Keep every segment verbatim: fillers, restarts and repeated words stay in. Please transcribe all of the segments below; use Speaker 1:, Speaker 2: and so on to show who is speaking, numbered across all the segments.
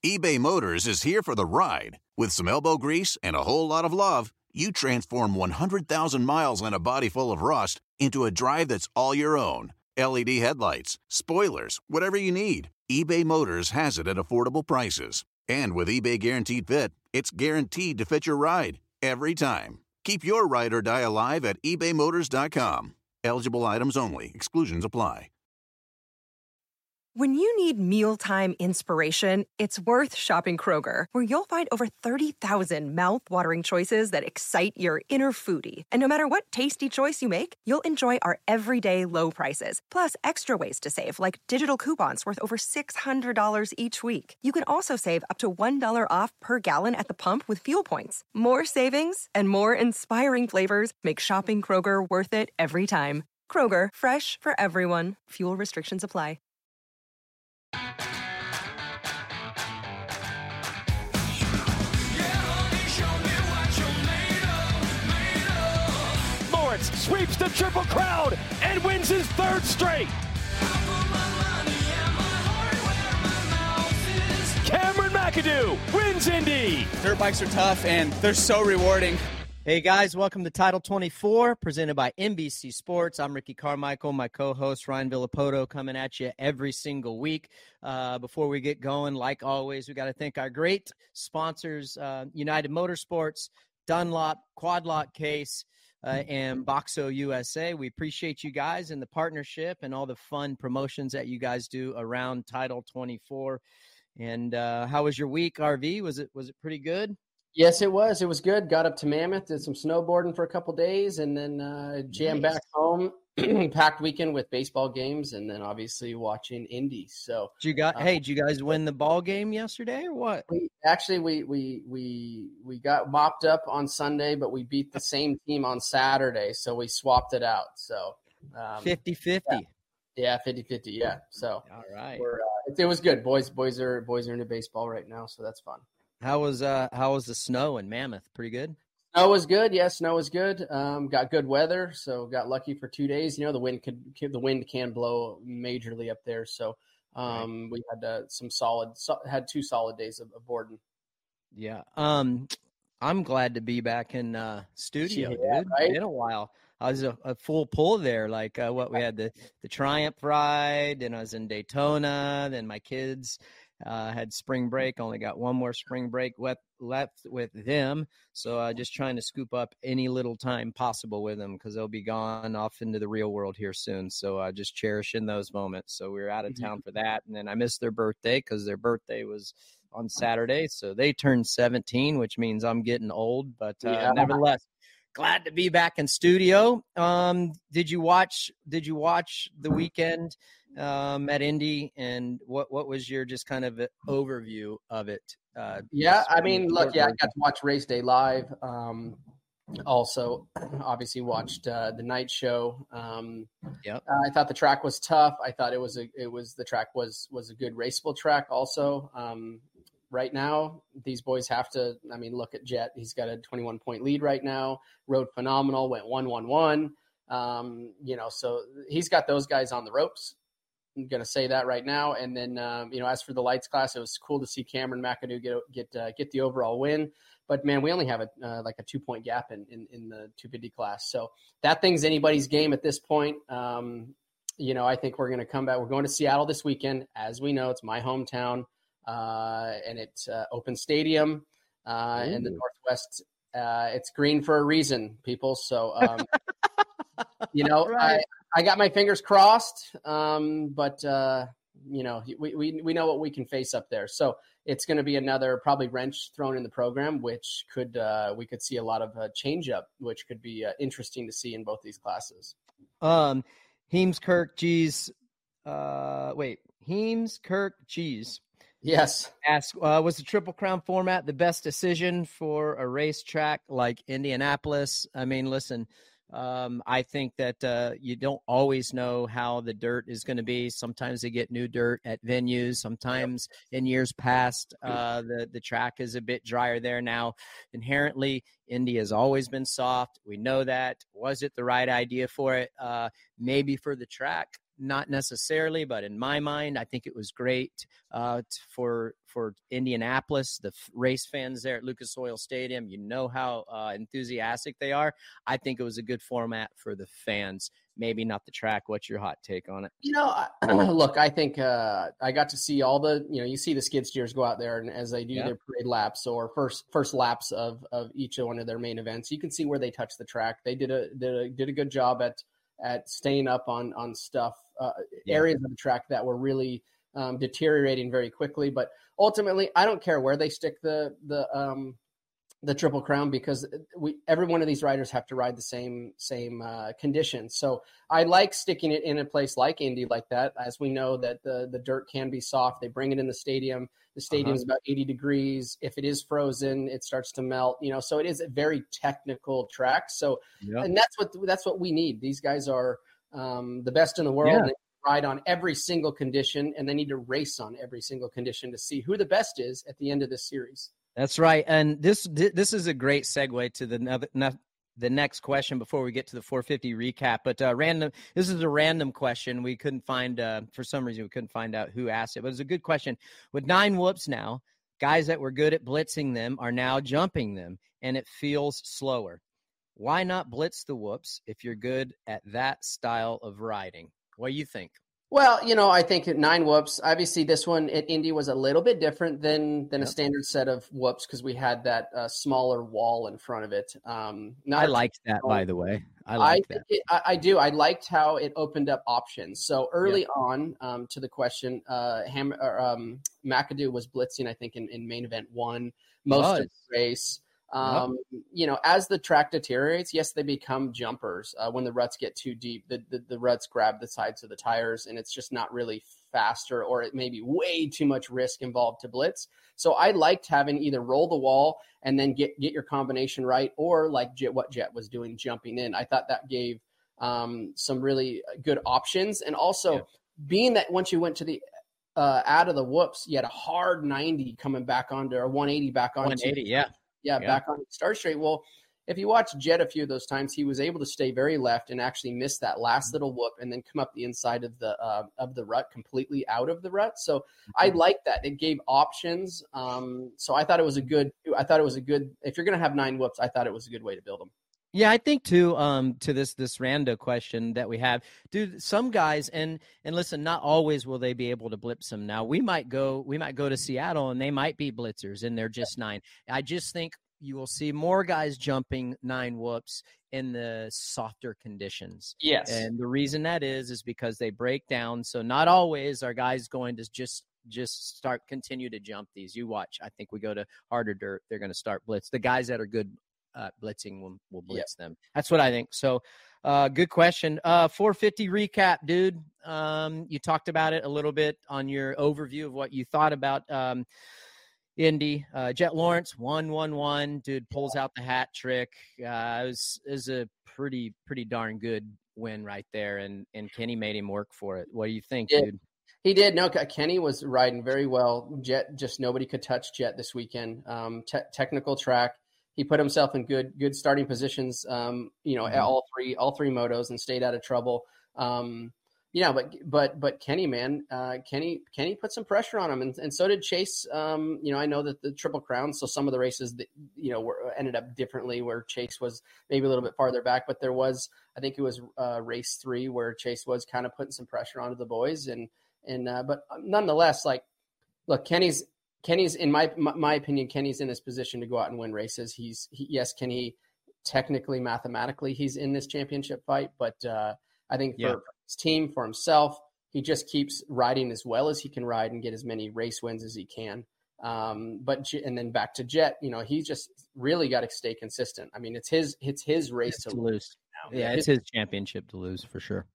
Speaker 1: eBay Motors is here for the ride. With some elbow grease and a whole lot of love, you transform one hundred thousand miles and a body full of rust into a drive that's all your own. L E D headlights, spoilers, whatever you need, eBay Motors has it at affordable prices. And with eBay Guaranteed Fit, it's guaranteed to fit your ride every time. Keep your ride or die alive at ebay motors dot com. Eligible items only. Exclusions apply.
Speaker 2: When you need mealtime inspiration, it's worth shopping Kroger, where you'll find over thirty thousand mouth-watering choices that excite your inner foodie. And no matter what tasty choice you make, you'll enjoy our everyday low prices, plus extra ways to save, like digital coupons worth over six hundred dollars each week. You can also save up to one dollar off per gallon at the pump with fuel points. More savings and more inspiring flavors make shopping Kroger worth it every time. Kroger, fresh for everyone. Fuel restrictions apply.
Speaker 3: Lawrence sweeps the Triple Crown and wins his third straight. Cameron McAdoo wins Indy.
Speaker 4: Dirt bikes are tough and they're so rewarding.
Speaker 5: Hey guys, welcome to Title twenty-four, presented by N B C Sports. I'm Ricky Carmichael, my co-host Ryan Villapoto, coming at you every single week. Uh, before we get going, like always, we got to thank our great sponsors, uh, United Motorsports, Dunlop, Quad Lock Case, uh, and Boxo U S A. We appreciate you guys and the partnership and all the fun promotions that you guys do around Title twenty-four. And uh, how was your week, R V? Was it was it pretty good?
Speaker 6: Yes, it was. It was good. Got up to Mammoth, did some snowboarding for a couple days, and then uh, jammed
Speaker 5: Nice.
Speaker 6: back home. Packed weekend with baseball games, and then obviously watching Indy. So,
Speaker 5: Did you got?
Speaker 6: uh,
Speaker 5: Hey, did you guys win the ball game yesterday or what?
Speaker 6: we, actually, we we we we got mopped up on Sunday, but we beat the same team on Saturday, so we swapped it out. So, um,
Speaker 5: fifty-fifty.
Speaker 6: yeah, fifty-fifty, yeah. So,
Speaker 5: All right.
Speaker 6: we're, uh, it, it was good. Boys, boys are boys are into baseball right now, so that's fun.
Speaker 5: How was uh how was the snow in Mammoth? Pretty good.
Speaker 6: Snow was good. Yeah, snow was good. Um, got good weather, so got lucky for two days. You know, the wind could the wind can blow majorly up there, so um, we had uh, some solid so, had two solid days of, of boarding.
Speaker 5: Yeah. Um, I'm glad to be back in uh studio,
Speaker 6: Yeah,
Speaker 5: dude.
Speaker 6: right?
Speaker 5: Been a while. I was a, a full pull there. Like uh, what we had the the Triumph ride, and I was in Daytona. Then my kids uh, had spring break. Only got one more spring break left left with them. So uh, just trying to scoop up any little time possible with them because they'll be gone off into the real world here soon. So uh, just cherishing those moments. So we were out of town for that, and then I missed their birthday because their birthday was on Saturday. So they turned seventeen, which means I'm getting old. But uh,
Speaker 6: Yeah.
Speaker 5: nevertheless, glad to be back in studio. Um, did you watch? Did you watch the weekend um, at Indy? And what what was your just kind of overview of it? Uh,
Speaker 6: Yeah, I mean, look, yeah, I got to watch race day live. Um, also, obviously, watched uh, the night show. Um,
Speaker 5: Yep.
Speaker 6: uh, I thought the track was tough. I thought it was a it was the track was was a good raceable track. Also, um, right now, these boys have to. I mean, look at Jet. He's got a twenty-one point lead right now. Rode phenomenal. Went one one one. Um, you know, so he's got those guys on the ropes. I'm going to say that right now. And then, um, you know, as for the lights class, it was cool to see Cameron McAdoo get get uh, get the overall win. But man, we only have a uh, like a two point gap in, in in the two fifty class, so that thing's anybody's game at this point. Um, you know, I think we're going to come back. We're going to Seattle this weekend, as we know. It's my hometown, uh, and it's uh, open stadium uh, in the Northwest. Uh, it's green for a reason, people. So, um, you know,
Speaker 5: Right.
Speaker 6: I. I got my fingers crossed, um, but, uh, you know, we, we we know what we can face up there. So it's going to be another probably wrench thrown in the program, which could uh, we could see a lot of uh, change up, which could be uh, interesting to see in both these classes.
Speaker 5: Um, Heems, Kirk, G's. Uh, wait, Heems, Kirk, G's.
Speaker 6: Yes.
Speaker 5: Ask, uh, was the Triple Crown format the best decision for a racetrack like Indianapolis? I mean, listen. Um, I think that uh, you don't always know how the dirt is going to be. Sometimes they get new dirt at venues. Sometimes in years past, uh, the, the track is a bit drier there. Now, inherently, Indy has always been soft. We know that. Was it the right idea for it? Uh, maybe for the track. not necessarily, but in my mind, I think it was great uh, for for Indianapolis, the f- race fans there at Lucas Oil Stadium. You know how uh, enthusiastic they are. I think it was a good format for the fans. Maybe not the track. What's your hot take on it?
Speaker 6: You know, I, look, I think uh, I got to see all the, you know, you see the skid steers go out there, and as they do
Speaker 5: yeah.
Speaker 6: their parade laps or first first laps of of each one of their main events, you can see where they touch the track. They did a did a, did a good job at at staying up on on stuff, uh, yeah. areas of the track that were really um, deteriorating very quickly. But ultimately, I don't care where they stick the the um, the Triple Crown, because we every one of these riders have to ride the same same uh, conditions. So I like sticking it in a place like Indy like that, as we know that the the dirt can be soft. They bring it in the stadium. The stadium is uh-huh. about eighty degrees. If it is frozen, it starts to melt. You know, so it is a very technical track. So, yep. and that's what that's what we need. These guys are um, the best in the world.
Speaker 5: Yeah.
Speaker 6: They ride on every single condition, and they need to race on every single condition to see who the best is at the end of this series.
Speaker 5: That's right. And this this is a great segue to the the next question before we get to the four fifty recap. But uh, random, this is a random question. We couldn't find, uh, for some reason, we couldn't find out who asked it. But it's a good question. With nine whoops now, guys that were good at blitzing them are now jumping them, and it feels slower. Why not blitz the whoops if you're good at that style of riding? What do you think?
Speaker 6: Well, you know, I think at nine whoops, obviously this one at Indy was a little bit different than than yep. a standard set of whoops, because we had that uh, smaller wall in front of it. Um, not
Speaker 5: I liked that, by the way. I liked
Speaker 6: I
Speaker 5: that.
Speaker 6: It, I, I do. I liked how it opened up options. So early yep. on, um, to the question, uh, Ham, or, um, McAdoo was blitzing, I think, in, in main event one, most of the race. Um, yep. You know, as the track deteriorates, yes, they become jumpers. Uh, when the ruts get too deep, the, the, the ruts grab the sides of the tires, and it's just not really faster, or it may be way too much risk involved to blitz. So I liked having either roll the wall and then get, get your combination right, or like Jet, what Jet was doing, jumping in. I thought that gave um, some really good options. And also yeah. being that once you went to the uh, out of the whoops, you had a hard ninety coming back onto, or one eighty back onto.
Speaker 5: one eighty, yeah.
Speaker 6: Yeah,
Speaker 5: yeah.
Speaker 6: back on the start straight. Well, if you watch Jet a few of those times, he was able to stay very left and actually miss that last little whoop and then come up the inside of the uh, of the rut, completely out of the rut. So I like that. It gave options. Um, so I thought it was a good. I thought it was a good. If you're going to have nine whoops, I thought it was a good way to build them.
Speaker 5: Yeah, I think too. Um, to this this rando question that we have, dude. Some guys, and and listen, not always will they be able to blitz them. Now we might go, we might go to Seattle, and they might be blitzers, and they're just nine. I just think you will see more guys jumping nine whoops in the softer conditions.
Speaker 6: Yes,
Speaker 5: and the reason that is is because they break down. So not always are guys going to just just start continue to jump these. You watch. I think we go to harder dirt, they're going to start blitz. The guys that are good Uh, blitzing will, will blitz yep. them. That's what I think. So uh, good question. Uh, four fifty recap, dude. Um, you talked about it a little bit on your overview of what you thought about um, Indy. Uh, Jet Lawrence, one one one. Dude pulls out the hat trick. Uh, it was, it was a pretty, pretty darn good win right there, and, and Kenny made him work for it. What do you think,
Speaker 6: yeah.
Speaker 5: dude?
Speaker 6: He did. No, Kenny was riding very well. Jet, just nobody could touch Jet this weekend. Um, te- technical track. He put himself in good, good starting positions, um, you know, mm-hmm. at all three, all three motos, and stayed out of trouble. Um, you know, but, but, but Kenny, man, uh, Kenny, Kenny put some pressure on him, and, and so did Chase. Um, you know, I know that the Triple Crown, so some of the races that, you know, were ended up differently, where Chase was maybe a little bit farther back, but there was, I think it was uh, race three where Chase was kind of putting some pressure onto the boys, and, and, uh, but nonetheless, like, look, Kenny's, Kenny's, in my my opinion, Kenny's in this position to go out and win races. He's he, yes, can he technically, mathematically, he's in this championship fight, but uh, I think for, yeah. for his team, for himself, he just keeps riding as well as he can ride and get as many race wins as he can. Um, but and then back to Jet, you know, he's just really got to stay consistent. I mean, it's his it's his race to,
Speaker 5: to lose.
Speaker 6: Now.
Speaker 5: Yeah, it's his championship to lose for sure.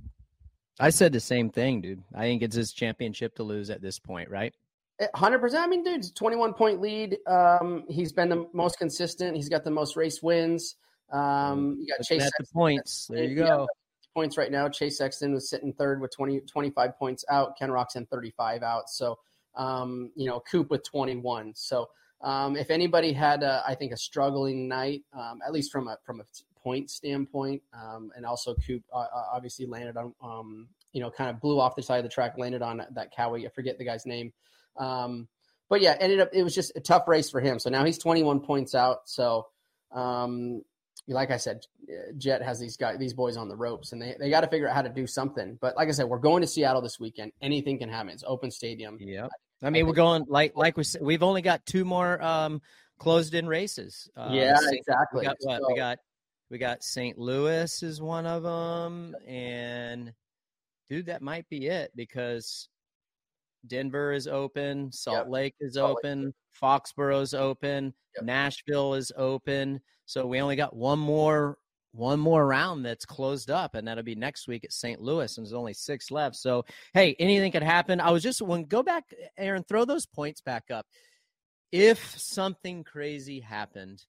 Speaker 5: I said the same thing, dude. I think it's his championship to lose at this point, right?
Speaker 6: one hundred percent. I mean, dude, it's a twenty-one point lead. Um, he's been the most consistent. He's got the most race wins. Um, you got Chase
Speaker 5: at the points. There you go.
Speaker 6: Yeah, points right now. Chase Sexton was sitting third with twenty, twenty-five points out. Ken Roczen thirty-five out. So, um, you know, Coop with twenty-one. So, um, if anybody had, a, I think, a struggling night, um, at least from a from a point standpoint, um, and also Coop uh, obviously landed on um, you know, kind of blew off the side of the track, landed on that Cowie. I forget the guy's name. Um, but yeah, ended up, it was just a tough race for him. So now he's twenty-one points out. So, um, like I said, Jet has these guys, these boys on the ropes, and they, they got to figure out how to do something. But like I said, we're going to Seattle this weekend. Anything can happen. It's open stadium.
Speaker 5: Yeah. I mean, I we're going like, like we said, we've only got two more, um, closed in races. Uh,
Speaker 6: yeah,
Speaker 5: Saint,
Speaker 6: exactly.
Speaker 5: We got what?
Speaker 6: So,
Speaker 5: we got, we got Saint Louis is one of them. And dude, that might be it, because Denver is open. Salt
Speaker 6: yep.
Speaker 5: Lake is
Speaker 6: Salt
Speaker 5: open.
Speaker 6: Lake.
Speaker 5: Foxborough's open. Yep. Nashville is open. So we only got one more one more round that's closed up, and that'll be next week at Saint Louis, and there's only six left. So, hey, anything could happen. I was just when go back, Aaron, throw those points back up. If something crazy happened,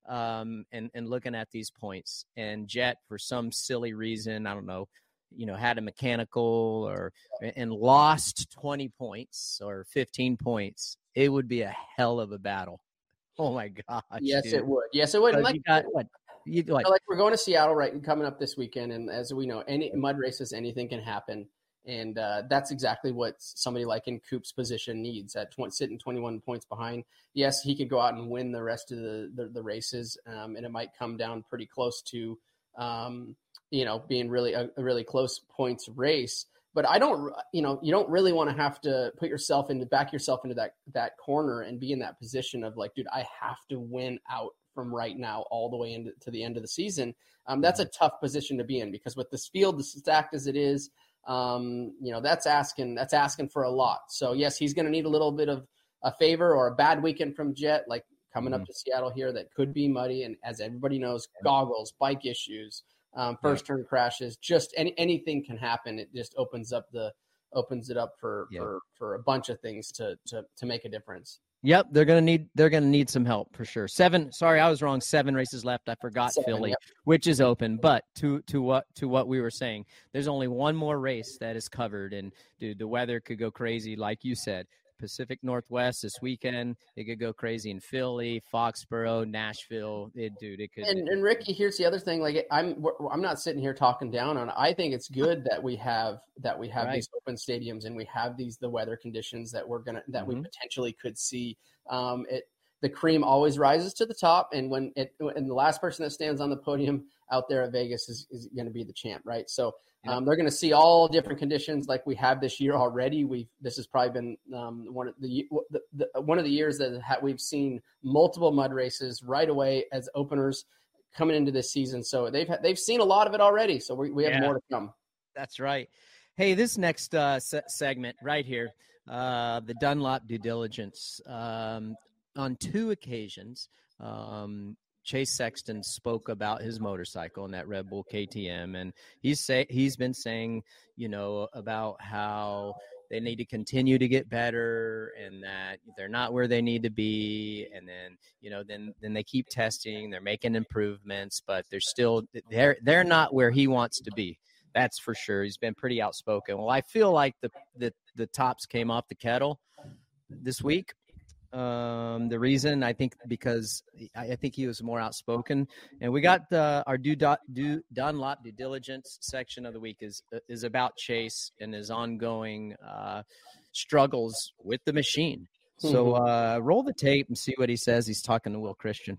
Speaker 5: um, and, and looking at these points, and Jet, for some silly reason, I don't know, you know, had a mechanical or and lost twenty points or fifteen points, it would be a hell of a battle. Oh my gosh!
Speaker 6: Yes,
Speaker 5: dude.
Speaker 6: it would. Yes, it would.
Speaker 5: So
Speaker 6: like,
Speaker 5: you got what? You like,
Speaker 6: like we're going to Seattle right coming up this weekend, and as we know, any mud races, anything can happen, and uh, that's exactly what somebody like in Coop's position needs. At twenty, sitting twenty-one points behind, yes, he could go out and win the rest of the the, the races, um, and it might come down pretty close to, um, you know, being really a, a really close points race. But I don't, you know, you don't really want to have to put yourself into back yourself into that that corner and be in that position of like, dude, I have to win out from right now all the way into to the end of the season. Um, that's a tough position to be in, because with this field as stacked as it is, um, you know, that's asking that's asking for a lot. So yes, he's going to need a little bit of a favor or a bad weekend from Jet, like coming mm-hmm. up to Seattle here, that could be muddy. And as everybody knows, goggles, bike issues. Um, first turn crashes, just any, anything can happen. It just opens up the opens it up for, yep. for, for a bunch of things to, to, to make a difference.
Speaker 5: Yep. They're going to need, they're going to need some help for sure. Seven, sorry, I was wrong. Seven races left. I forgot Seven, Philly, yep. which is open, but to, to what, to what we were saying, there's only one more race that is covered, and dude, the weather could go crazy. Like you said, Pacific Northwest this weekend, it could go crazy in Philly, Foxborough, Nashville. It, dude, it could.
Speaker 6: And, and Ricky, here's the other thing. Like, I'm, I'm not sitting here talking down on it. I think it's good that we have that we have right. these open stadiums, and we have these the weather conditions that we're gonna that mm-hmm. we potentially could see. Um, it the cream always rises to the top, and when it and the last person that stands on the podium out there at Vegas is, is going to be the champ, right? So. Um, they're going to see all different conditions like we have this year already. We've this has probably been um, one of the, the, the one of the years that ha- we've seen multiple mud races right away as openers coming into this season. So they've ha- they've seen a lot of it already. So we we have yeah, more to come.
Speaker 5: That's right. Hey, this next uh, se- segment right here, uh, the Dunlop due diligence. Um, on two occasions, um, Chase Sexton spoke about his motorcycle and that Red Bull K T M, and he's say he's been saying, you know, about how they need to continue to get better and that they're not where they need to be, and then you know, then then they keep testing, they're making improvements, but they're still they're they're not where he wants to be. That's for sure. He's been pretty outspoken. Well, I feel like the the the tops came off the kettle this week. Um, the reason I think because I, I think he was more outspoken, and we got the, our due, due Dunlop due diligence section of the week is is about Chase and his ongoing uh, struggles with the machine. So uh, roll the tape and see what he says. He's talking to Will Christian.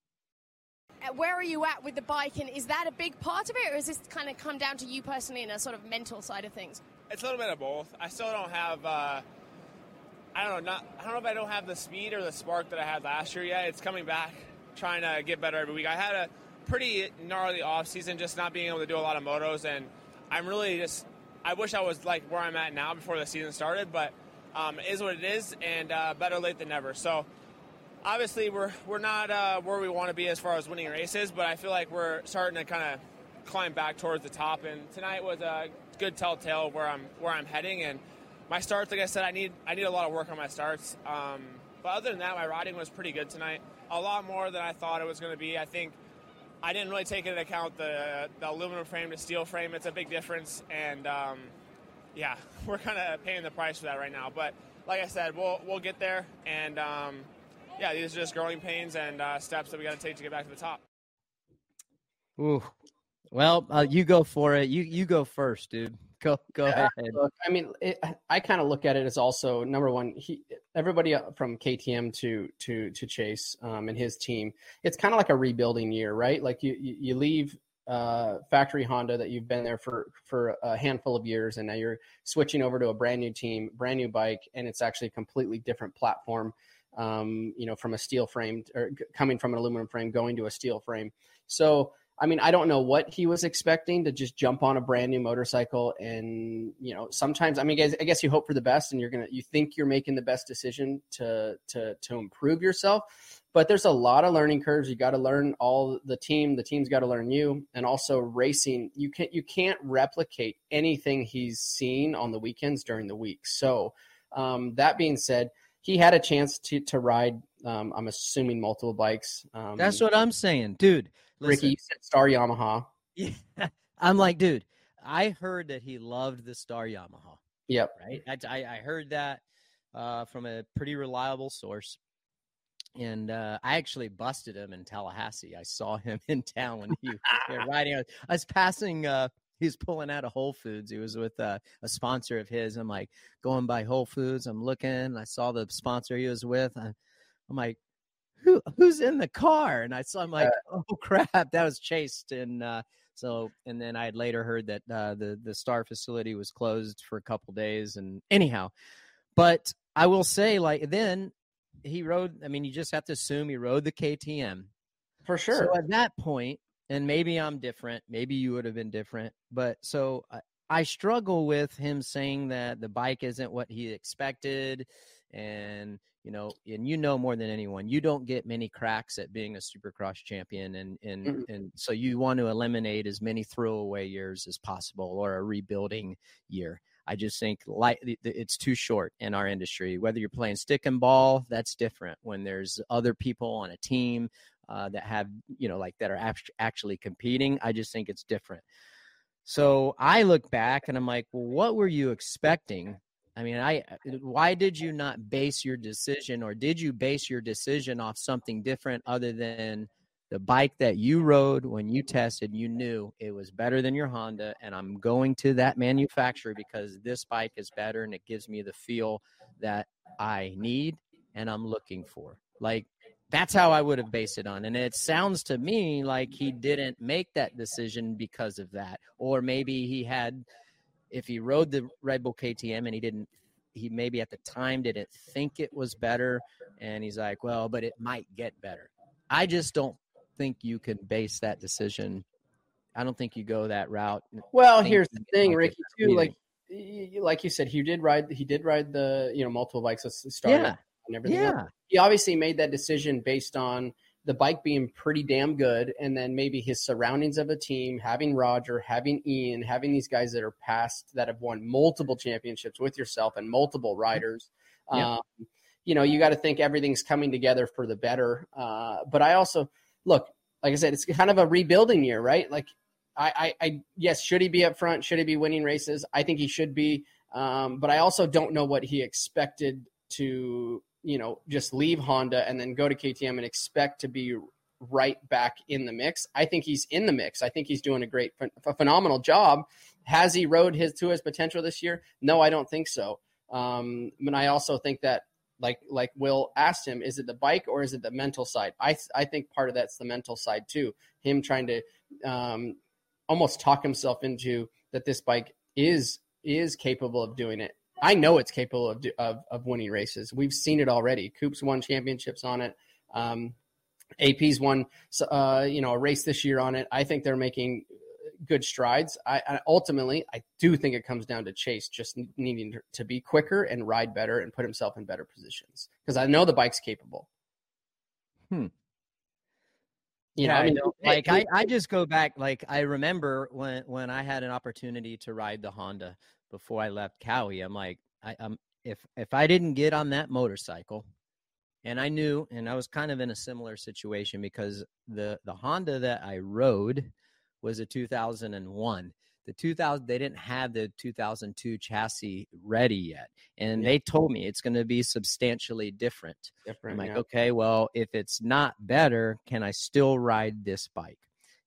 Speaker 7: Where are you at with the bike, and is that a big part of it, or is this kind of come down to you personally in a sort of mental side of things?
Speaker 8: It's a little bit of both. I still don't have. Uh... I don't know. Not, I don't know if I don't have the speed or the spark that I had last year yet. It's coming back, trying to get better every week. I had a pretty gnarly off season, just not being able to do a lot of motos, and I'm really just. I wish I was like where I'm at now before the season started, but um, it is what it is, and uh, better late than never. So obviously we're we're not uh, where we want to be as far as winning races, but I feel like we're starting to kind of climb back towards the top. And tonight was a good telltale of where I'm where I'm heading. And my starts, like I said, I need I need a lot of work on my starts. Um, but other than that, my riding was pretty good tonight. A lot more than I thought it was going to be. I think I didn't really take into account the the aluminum frame to steel frame. It's a big difference, and um, yeah, we're kind of paying the price for that right now. But like I said, we'll we'll get there, and um, yeah, these are just growing pains and uh, steps that we got to take to get back to the top.
Speaker 5: Ooh, well, uh, you go for it. You you go first, dude. go go
Speaker 6: Yeah,
Speaker 5: ahead.
Speaker 6: Look, I mean, it, I kind of look at it as also number one. He, everybody from K T M to to to Chase um, and his team, it's kind of like a rebuilding year, right? Like you you, you leave uh, factory Honda that you've been there for for a handful of years, and now you're switching over to a brand new team, brand new bike, and it's actually a completely different platform. Um, you know, from a steel frame or coming from an aluminum frame, going to a steel frame. So. I mean, I don't know what he was expecting to just jump on a brand new motorcycle. And, you know, sometimes, I mean, I guess you hope for the best and you're going to, you think you're making the best decision to, to, to improve yourself, but there's a lot of learning curves. You got to learn all the team, the team's got to learn you, and also racing. You can't, you can't replicate anything he's seen on the weekends during the week. So um, that being said, he had a chance to, to ride, um, I'm assuming multiple bikes. Um,
Speaker 5: That's what I'm saying, dude. Listen.
Speaker 6: Ricky, you said Star Yamaha.
Speaker 5: Yeah. I'm like, dude, I heard that he loved the Star Yamaha.
Speaker 6: Yep.
Speaker 5: Right. I, I, I heard that uh, from a pretty reliable source. And uh, I actually busted him in Tallahassee. I saw him in town when he was riding. I was, I was passing, uh, he was pulling out of Whole Foods. He was with uh, a sponsor of his. I'm like going by Whole Foods. I'm looking. I saw the sponsor he was with. I, I'm like, Who who's in the car? And I saw I'm like, oh crap, that was Chase. And uh, so, and then I had later heard that uh, the the Star facility was closed for a couple days. And anyhow, but I will say, like, then he rode. I mean, you just have to assume he rode the K T M
Speaker 6: for sure.
Speaker 5: So at that point, and maybe I'm different. Maybe you would have been different. But so I, I struggle with him saying that the bike isn't what he expected, and. You know, and you know more than anyone, you don't get many cracks at being a Supercross champion. And, and, mm-hmm. and so you want to eliminate as many throwaway years as possible or a rebuilding year. I just think like it's too short in our industry. Whether you're playing stick and ball, that's different. When there's other people on a team uh, that have, you know, like that are actually competing, I just think it's different. So I look back and I'm like, well, what were you expecting? I mean, I, why did you not base your decision, or did you base your decision off something different other than the bike that you rode when you tested? You knew it was better than your Honda, and I'm going to that manufacturer because this bike is better and it gives me the feel that I need and I'm looking for. Like, that's how I would have based it on. And it sounds to me like he didn't make that decision because of that, or maybe he had. If he rode the Red Bull K T M and he didn't, he maybe at the time didn't think it was better. And he's like, well, but it might get better. I just don't think you can base that decision. I don't think you go that route.
Speaker 6: Well, here's the thing, Ricky, too, like, like you said, he did ride, he did ride the, you know, multiple bikes at the start
Speaker 5: yeah.
Speaker 6: and everything.
Speaker 5: Yeah.
Speaker 6: Else. He obviously made that decision based on the bike being pretty damn good, and then maybe his surroundings of a team, having Roger, having Ian, having these guys that are past, that have won multiple championships with yourself and multiple riders. Yeah. Um, you know, you got to think everything's coming together for the better. Uh, but I also, look, like I said, it's kind of a rebuilding year, right? Like, I, I, I yes, should he be up front? Should he be winning races? I think he should be. Um, but I also don't know what he expected to, you know, just leave Honda and then go to K T M and expect to be right back in the mix. I think he's in the mix. I think he's doing a great, a phenomenal job. Has he rode his to his potential this year? No, I don't think so. Um, but I also think that, like, like Will asked him, is it the bike or is it the mental side? I, I think part of that's the mental side too. Him trying to um, almost talk himself into that this bike is, is capable of doing it. I know it's capable of, of of winning races. We've seen it already. Coop's won championships on it. Um, A P's won, uh, you know, a race this year on it. I think they're making good strides. I, I ultimately, I do think it comes down to Chase just needing to, to be quicker and ride better and put himself in better positions, because I know the bike's capable.
Speaker 5: Hmm.
Speaker 6: You
Speaker 5: yeah,
Speaker 6: know, I mean,
Speaker 5: like I, I just go back. Like I remember when when I had an opportunity to ride the Honda before I left Cowie. I'm like, I, I'm if if I didn't get on that motorcycle, and I knew, and I was kind of in a similar situation because the the Honda that I rode was a two thousand one. The two thousand, they didn't have the two thousand two chassis ready yet. And yeah. they told me it's going to be substantially different. different I'm like, yeah. okay, well, if it's not better, can I still ride this bike?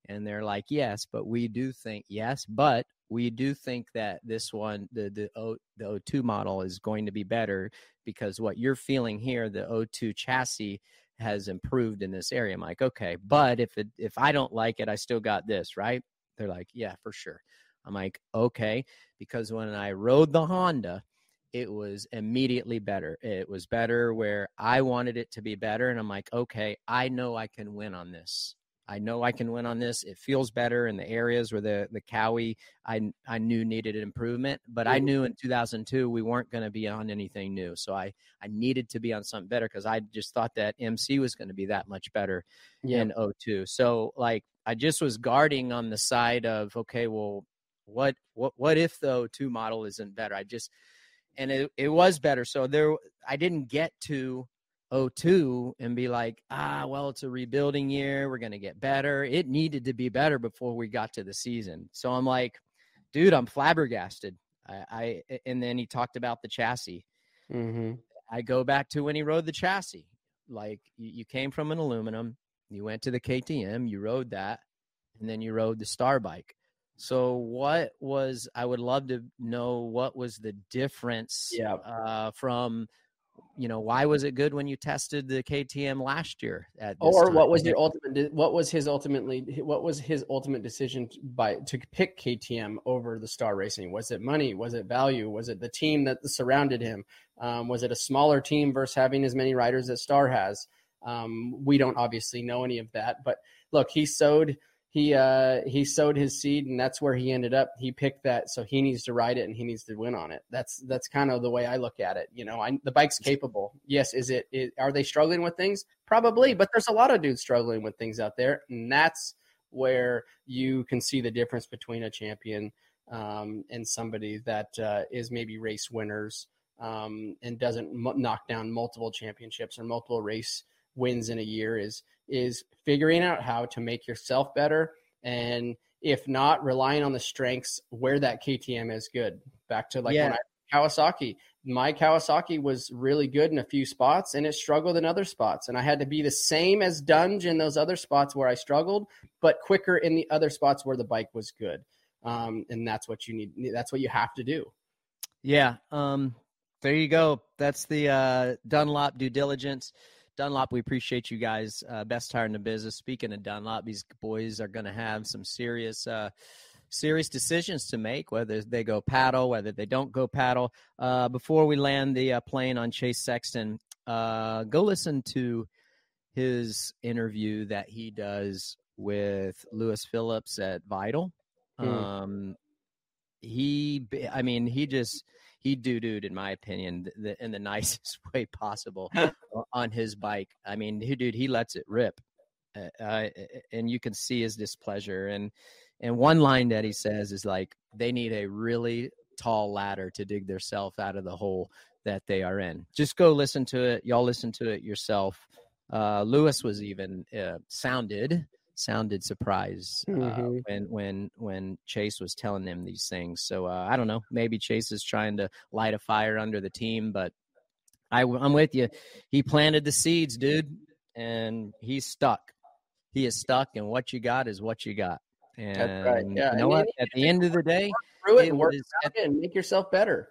Speaker 5: And they're like, yes, but we do think, yes, but we do think that this one, the the O the O two model is going to be better because what you're feeling here, the O two chassis has improved in this area. I'm like, okay, but if it if I don't like it, I still got this, right? They're like, yeah, for sure. I'm like, okay, because when I rode the Honda, it was immediately better. It was better where I wanted it to be better. And I'm like, okay, I know I can win on this. I know I can win on this. It feels better in the areas where the, the Cowie I, I knew needed an improvement. But I knew in two thousand two we weren't going to be on anything new. So I, I needed to be on something better because I just thought that M C was going to be that much better yeah. in O two. So, like, I just was guarding on the side of, okay, well, what what what if the O two model isn't better? I just – and it, it was better. So there I didn't get to – O two and be like, ah, well, it's a rebuilding year. We're going to get better. It needed to be better before we got to the season. So I'm like, dude, I'm flabbergasted. I, I and then he talked about the chassis.
Speaker 6: Mm-hmm.
Speaker 5: I go back to when he rode the chassis. Like you, you came from an aluminum, you went to the K T M, you rode that, and then you rode the Star Bike. So what was, I would love to know what was the difference
Speaker 6: yeah.
Speaker 5: uh, from, you know, why was it good when you tested the K T M last year? At this
Speaker 6: or
Speaker 5: time?
Speaker 6: what was your ultimate? What was his ultimately? What was his ultimate decision by to pick K T M over the Star Racing? Was it money? Was it value? Was it the team that surrounded him? Um, was it a smaller team versus having as many riders that Star has? Um, we don't obviously know any of that, but look, he sowed. He uh, he sowed his seed, and that's where he ended up. He picked that, so he needs to ride it, and he needs to win on it. That's that's kind of the way I look at it. You know, I, the bike's capable. Yes, is it? Is, are they struggling with things? Probably, but there's a lot of dudes struggling with things out there, and that's where you can see the difference between a champion um, and somebody that uh, is maybe race winners um, and doesn't m- knock down multiple championships or multiple race wins in a year. Is is figuring out how to make yourself better, and if not, relying on the strengths where that K T M is good. Back to like
Speaker 5: yeah.
Speaker 6: when I Kawasaki, my Kawasaki was really good in a few spots and it struggled in other spots, and I had to be the same as Dunge in those other spots where I struggled, but quicker in the other spots where the bike was good. Um, and that's what you need. That's what you have to do.
Speaker 5: Yeah. Um, there you go. That's the uh, Dunlop due diligence. Dunlop, we appreciate you guys. Uh, best tire in the business. Speaking of Dunlop, these boys are going to have some serious, uh, serious decisions to make, whether they go paddle, whether they don't go paddle. Uh, before we land the uh, plane on Chase Sexton, uh, go listen to his interview that he does with Lewis Phillips at Vital. Hmm. Um, he, I mean, he just. He doo-dooed, in my opinion, the, in the nicest way possible on his bike. I mean, he, dude, he lets it rip, uh, uh, and you can see his displeasure. And and one line that he says is like, they need a really tall ladder to dig themselves out of the hole that they are in. Just go listen to it. Y'all listen to it yourself. Uh, Lewis was even uh, sounded sounded surprised uh, mm-hmm. when when when Chase was telling them these things. So uh, I don't know, maybe Chase is trying to light a fire under the team, but I, I'm with you. He planted the seeds, dude, and he's stuck. He is stuck, and what you got is what you got. And
Speaker 6: that's right. Yeah.
Speaker 5: You know what? At the end of the day,
Speaker 6: work through it,
Speaker 5: it
Speaker 6: and work
Speaker 5: was,
Speaker 6: at, it and make yourself better.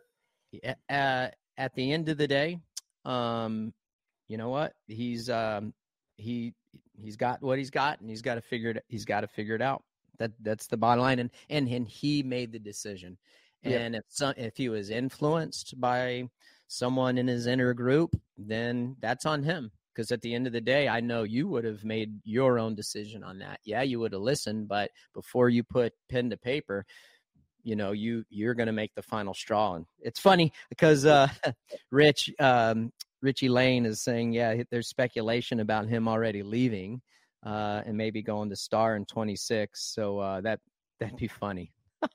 Speaker 5: Uh, at the end of the day, um, you know what? He's um, he. He's got what he's got, and he's got to figure it. He's got to figure it out. That that's the bottom line. And and, and he made the decision. And yep. if some, if he was influenced by someone in his inner group, then that's on him. Because at the end of the day, I know you would have made your own decision on that. Yeah, you would have listened, but before you put pen to paper, you know, you you're going to make the final straw. And it's funny because uh, Rich. Um, Richie Lane is saying, yeah, there's speculation about him already leaving uh, and maybe going to Star in twenty-six. So uh, that, that'd be funny.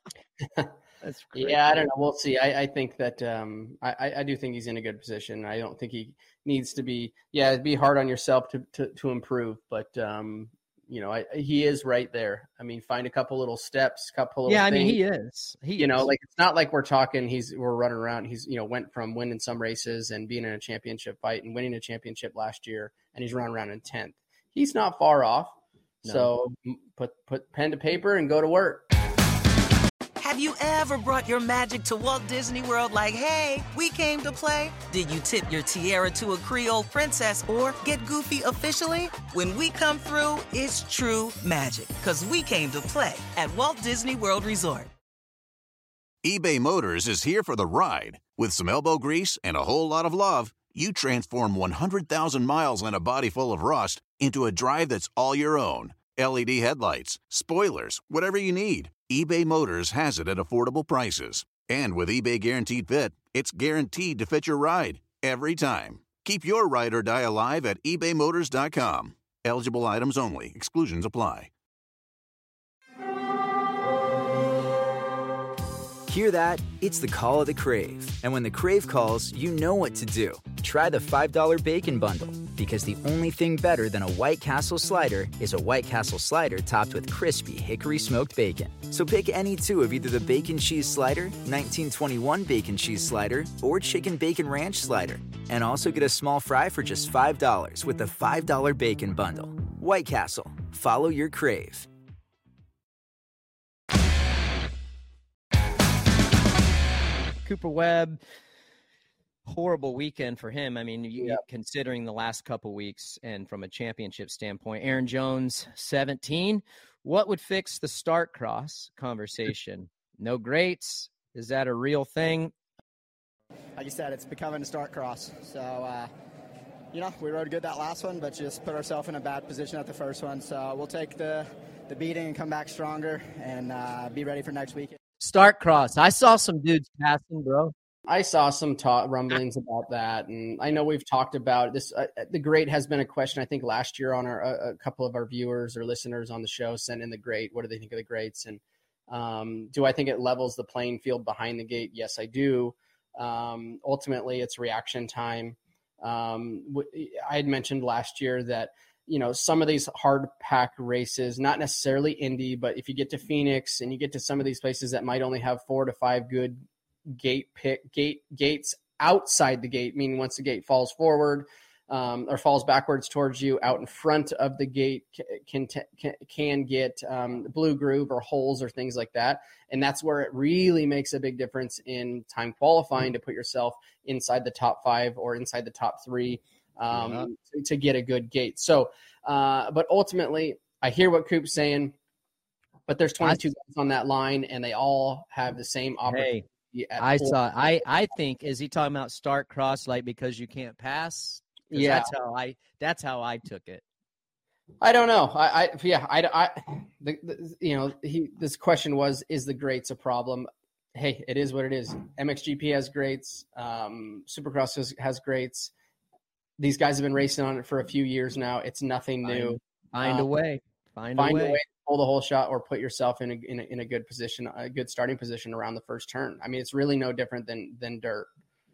Speaker 5: That's great.
Speaker 6: Yeah, I don't know. We'll see. I, I think that um, I, I do think he's in a good position. I don't think he needs to be, yeah, it'd be hard on yourself to, to, to improve. But, um, you know, I, he is right there. I mean, find a couple little steps, couple of
Speaker 5: yeah. I
Speaker 6: things.
Speaker 5: mean, he is. He
Speaker 6: you
Speaker 5: is.
Speaker 6: know, like it's not like we're talking. He's we're running around. He's you know went from winning some races and being in a championship fight and winning a championship last year, and he's running around in tenth. He's not far off.
Speaker 5: No.
Speaker 6: So put put pen to paper and go to work.
Speaker 9: Have you ever brought your magic to Walt Disney World like, hey, we came to play? Did you tip your tiara to a Creole princess or get goofy officially? When we come through, it's true magic, because we came to play at Walt Disney World Resort.
Speaker 1: eBay Motors is here for the ride. With some elbow grease and a whole lot of love, you transform one hundred thousand miles and a body full of rust into a drive that's all your own. L E D headlights, spoilers, whatever you need, eBay Motors has it at affordable prices. And with eBay Guaranteed Fit, it's guaranteed to fit your ride every time. Keep your ride or die alive at ebay motors dot com. Eligible items only. Exclusions apply.
Speaker 10: Hear that? It's the call of the Crave. And when the Crave calls, you know what to do. Try the five dollar Bacon Bundle, because the only thing better than a White Castle slider is a White Castle slider topped with crispy hickory smoked bacon. So pick any two of either the Bacon Cheese Slider, nineteen twenty-one Bacon Cheese Slider, or Chicken Bacon Ranch Slider. And also get a small fry for just five dollars with the five dollar Bacon Bundle. White Castle. Follow your Crave.
Speaker 5: Cooper Webb, horrible weekend for him. I mean, you,
Speaker 6: Yep.
Speaker 5: considering the last couple weeks and from a championship standpoint, Aaron Jones, seventeen. What would fix the start cross conversation? No greats. Is that a real thing?
Speaker 11: Like you said, it's becoming a start cross. So, uh, you know, we rode good that last one, but just put ourselves in a bad position at the first one. So we'll take the, the beating and come back stronger and uh, be ready for next week.
Speaker 5: Start cross. I saw some dudes passing, bro.
Speaker 6: I saw some talk, rumblings about that, and I know we've talked about this. Uh, the grade has been a question, I think, last year on our a, a couple of our viewers or listeners on the show sent in the grade. What do they think of the grades? And um, do I think it levels the playing field behind the gate? Yes, I do. Um, ultimately, it's reaction time. Um, w- I had mentioned last year that, you know, some of these hard pack races, not necessarily Indy, but if you get to Phoenix and you get to some of these places that might only have four to five good gate pick gate gates outside the gate, meaning once the gate falls forward um, or falls backwards towards you, out in front of the gate can can, can get um, blue groove or holes or things like that. And that's where it really makes a big difference in time qualifying to put yourself inside the top five or inside the top three um, yeah. to, to get a good gate. So, uh, but ultimately, I hear what Coop's saying, but there's twenty-two guys on that line, and they all have the same opportunity.
Speaker 5: Hey, I four. saw. I I think is he talking about start cross like because you can't pass?
Speaker 6: Yeah,
Speaker 5: that's how I. That's how I took it.
Speaker 6: I don't know. I, I yeah. I, I the, the, you know he this question was, is the greats a problem? Hey, it is what it is. M X G P has greats. Um, Supercross has, has greats. These guys have been racing on it for a few years now. It's nothing new.
Speaker 5: Find, find
Speaker 6: um,
Speaker 5: a way. Find,
Speaker 6: find
Speaker 5: a way.
Speaker 6: a way to pull the whole shot or put yourself in a, in a in a good position, a good starting position around the first turn. I mean, it's really no different than than dirt.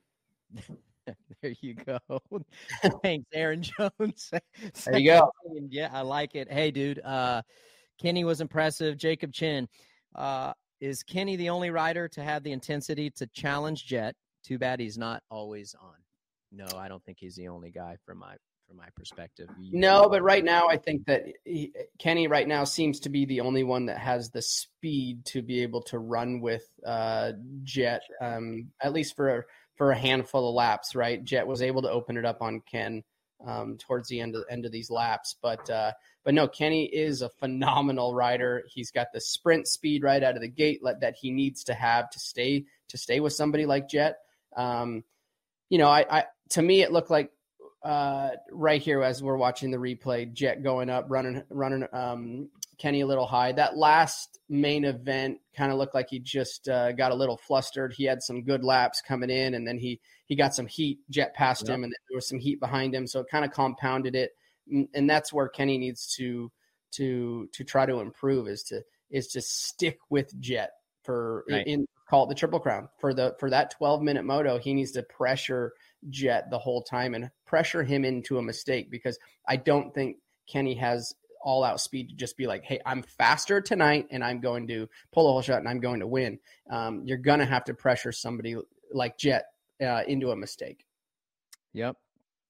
Speaker 5: There you go. Thanks, Aaron Jones.
Speaker 6: There you go.
Speaker 5: Yeah, I like it. Hey, dude. Uh, Kenny was impressive. Jacob Chin. Uh, is Kenny the only rider to have the intensity to challenge Jet? Too bad he's not always on. No, I don't think he's the only guy from my from my perspective. You
Speaker 6: no, but right now I think that he, Kenny right now seems to be the only one that has the speed to be able to run with uh, Jet, um, at least for a, for a handful of laps. Right, Jet was able to open it up on Ken um, towards the end of end of these laps, but uh, but no, Kenny is a phenomenal rider. He's got the sprint speed right out of the gate that he needs to have to stay to stay with somebody like Jet. Um, you know, I, I to me it looked like uh, right here as we're watching the replay, Jet going up, running running um, Kenny a little high. That last main event kind of looked like he just uh, got a little flustered. He had some good laps coming in, and then he he got some heat. Jet passed yep. him, and then there was some heat behind him, so it kind of compounded it. And that's where Kenny needs to to to try to improve is to is to stick with Jet for right. in call it the Triple Crown for the for that twelve minute moto. He needs to pressure Jet the whole time and pressure him into a mistake, because I don't think Kenny has all out speed to just be like, hey, I'm faster tonight and I'm going to pull a whole shot and I'm going to win. Um, you're going to have to pressure somebody like Jet uh, into a mistake.
Speaker 5: Yep.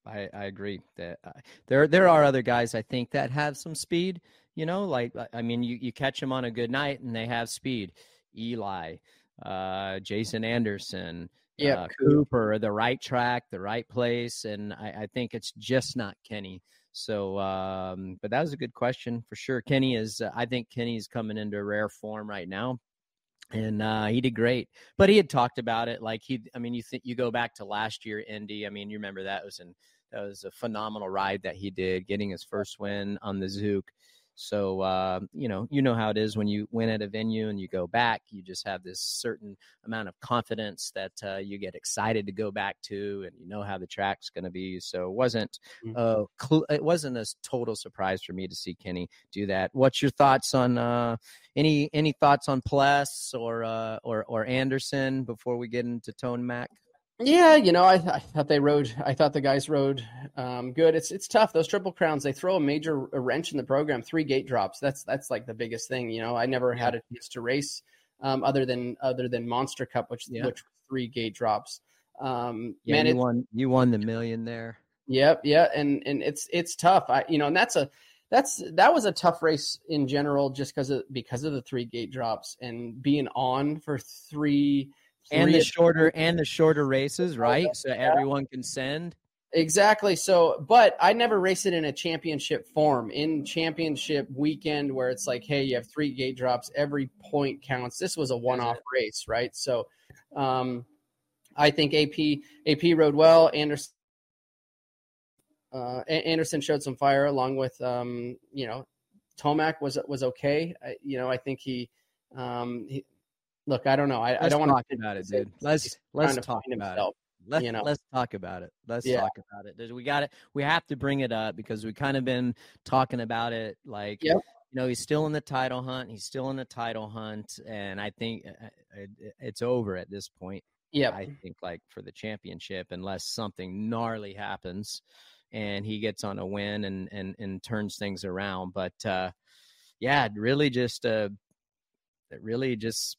Speaker 5: I, I agree that uh, there there are other guys I think that have some speed. You know, like I mean, you, you catch them on a good night and they have speed. Eli, uh, Jason Anderson,
Speaker 6: yeah,
Speaker 5: uh, Cooper, the right track, the right place, and I, I think it's just not Kenny. So, um, but that was a good question for sure. Kenny is, uh, I think Kenny's coming into rare form right now. And uh, he did great, but he had talked about it. Like he, I mean, you think you go back to last year, Indy. I mean, you remember that was an that was a phenomenal ride that he did, getting his first win on the Zook. So uh, you know, you know how it is when you win at a venue and you go back. You just have this certain amount of confidence that uh, you get excited to go back to, and you know how the track's going to be. So it wasn't uh, cl- it wasn't a total surprise for me to see Kenny do that. What's your thoughts on uh, any any thoughts on Pless or uh, or or Anderson before we get into Tomac?
Speaker 6: Yeah, you know, I, I thought they rode. I thought the guys rode um, good. It's it's tough. Those Triple Crowns, they throw a major a wrench in the program. Three gate drops. That's that's like the biggest thing. You know, I never yeah. had a chance to race um, other than other than Monster Cup, which yeah. which was three gate drops. Um,
Speaker 5: yeah,
Speaker 6: man,
Speaker 5: you won. You won the million there.
Speaker 6: Yep, yeah, and and it's it's tough. I you know, and that's a that's that was a tough race in general, just because of because of the three gate drops and being on for three.
Speaker 5: And the shorter and the shorter races, right? So everyone can send.
Speaker 6: Exactly. So, but I never race it in a championship form. In championship weekend, where it's like, hey, you have three gate drops, every point counts. This was a one-off race, right? So, um, I think A P A P rode well. Anderson uh, Anderson showed some fire, along with um, you know, Tomac was was okay. I, you know, I think he. Um, he Look, I don't know. I, I don't want
Speaker 5: to talk about it, dude. Let's let's talk about it. Let's,
Speaker 6: you know?
Speaker 5: let's talk about it. Let's
Speaker 6: yeah.
Speaker 5: talk about it. There's, we got it. We have to bring it up because we kind of been talking about it. Like,
Speaker 6: yep.
Speaker 5: you know, he's still in the title hunt. He's still in the title hunt, and I think it's over at this point.
Speaker 6: Yeah,
Speaker 5: I think like for the championship, unless something gnarly happens, and he gets on a win and and and turns things around. But uh, yeah, really, just uh, really just.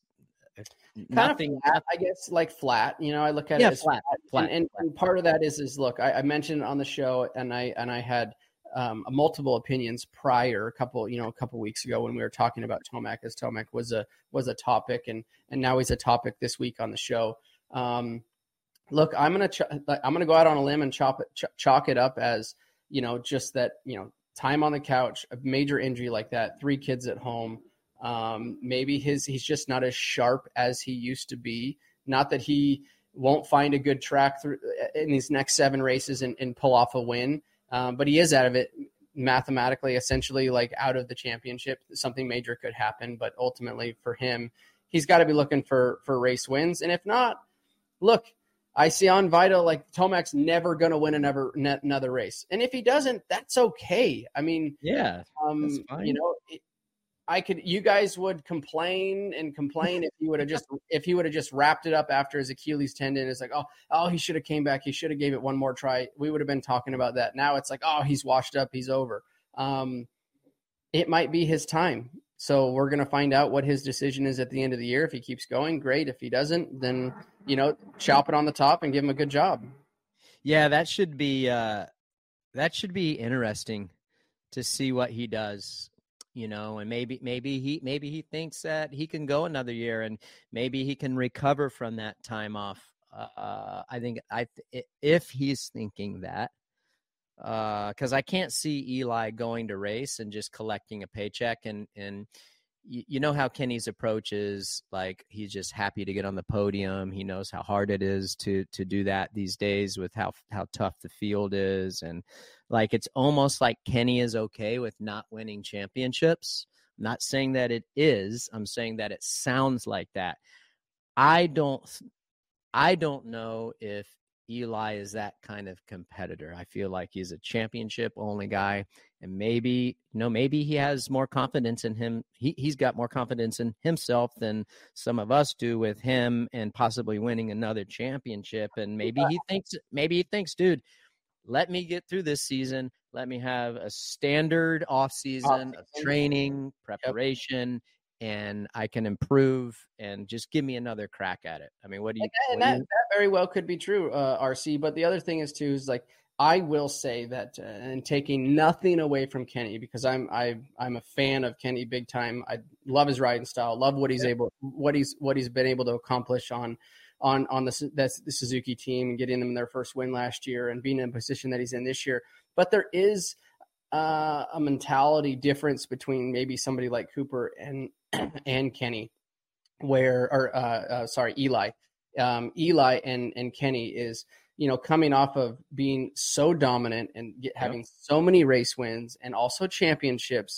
Speaker 5: Nothing,
Speaker 6: kind of flat, I guess, like flat. You know, I look at
Speaker 5: yeah,
Speaker 6: it as
Speaker 5: flat.
Speaker 6: flat.
Speaker 5: flat,
Speaker 6: and, and,
Speaker 5: flat.
Speaker 6: and part of that is, is look, I, I mentioned on the show, and I and I had um, multiple opinions prior, a couple, you know, a couple weeks ago when we were talking about Tomac, as Tomac was a was a topic, and and now he's a topic this week on the show. Um, look, I'm gonna ch- I'm gonna go out on a limb and chop it, ch- chalk it up as, you know, just that, you know, time on the couch, a major injury like that, three kids at home. Um, maybe his he's just not as sharp as he used to be. Not that he won't find a good track through in these next seven races and, and pull off a win, um, but he is out of it mathematically, essentially, like out of the championship. Something major could happen, but ultimately for him, he's got to be looking for for race wins. And if not, look, I see on Vital, like Tomac's never going to win another another race, and if he doesn't, that's okay. I mean,
Speaker 5: yeah,
Speaker 6: um,
Speaker 5: that's fine.
Speaker 6: you know. It, I could, you guys would complain and complain if he would have just, if he would have just wrapped it up after his Achilles tendon. It's like, oh, oh, he should have came back. He should have gave it one more try. We would have been talking about that. Now it's like, oh, he's washed up. He's over. Um, it might be his time. So we're going to find out what his decision is at the end of the year. If he keeps going, great. If he doesn't, then, you know, chop it on the top and give him a good job.
Speaker 5: Yeah, that should be, uh, that should be interesting to see what he does. You know, and maybe maybe he maybe he thinks that he can go another year, and maybe he can recover from that time off. Uh, I think I if he's thinking that, because uh, I can't see Eli going to race and just collecting a paycheck. And and you, you know how Kenny's approach is, like he's just happy to get on the podium. He knows how hard it is to to do that these days with how how tough the field is. And like, it's almost like Kenny is okay with not winning championships. I'm not saying that it is. I'm saying that it sounds like that. I don't, I don't know if Eli is that kind of competitor. I feel like he's a championship only guy, and maybe, you know, maybe he has more confidence in him. He, he's got more confidence in himself than some of us do with him and possibly winning another championship. And maybe he thinks, maybe he thinks, dude, let me get through this season. Let me have a standard off season of training, preparation, yep. and I can improve, and just give me another crack at it. I mean, what do you?
Speaker 6: And, and
Speaker 5: what
Speaker 6: that,
Speaker 5: do you...
Speaker 6: that very well could be true, uh, R C. But the other thing is too is like I will say that, uh, and taking nothing away from Kenny, because I'm I I'm a fan of Kenny big time. I love his riding style, love what he's yeah. able what he's what he's been able to accomplish on on on the that's the Suzuki team and getting them their first win last year and being in a position that he's in this year. But there is uh, a mentality difference between maybe somebody like Cooper and and Kenny, where or uh, uh, sorry Eli, um, Eli and and Kenny is. You know, coming off of being so dominant and get, having yep. so many race wins and also championships,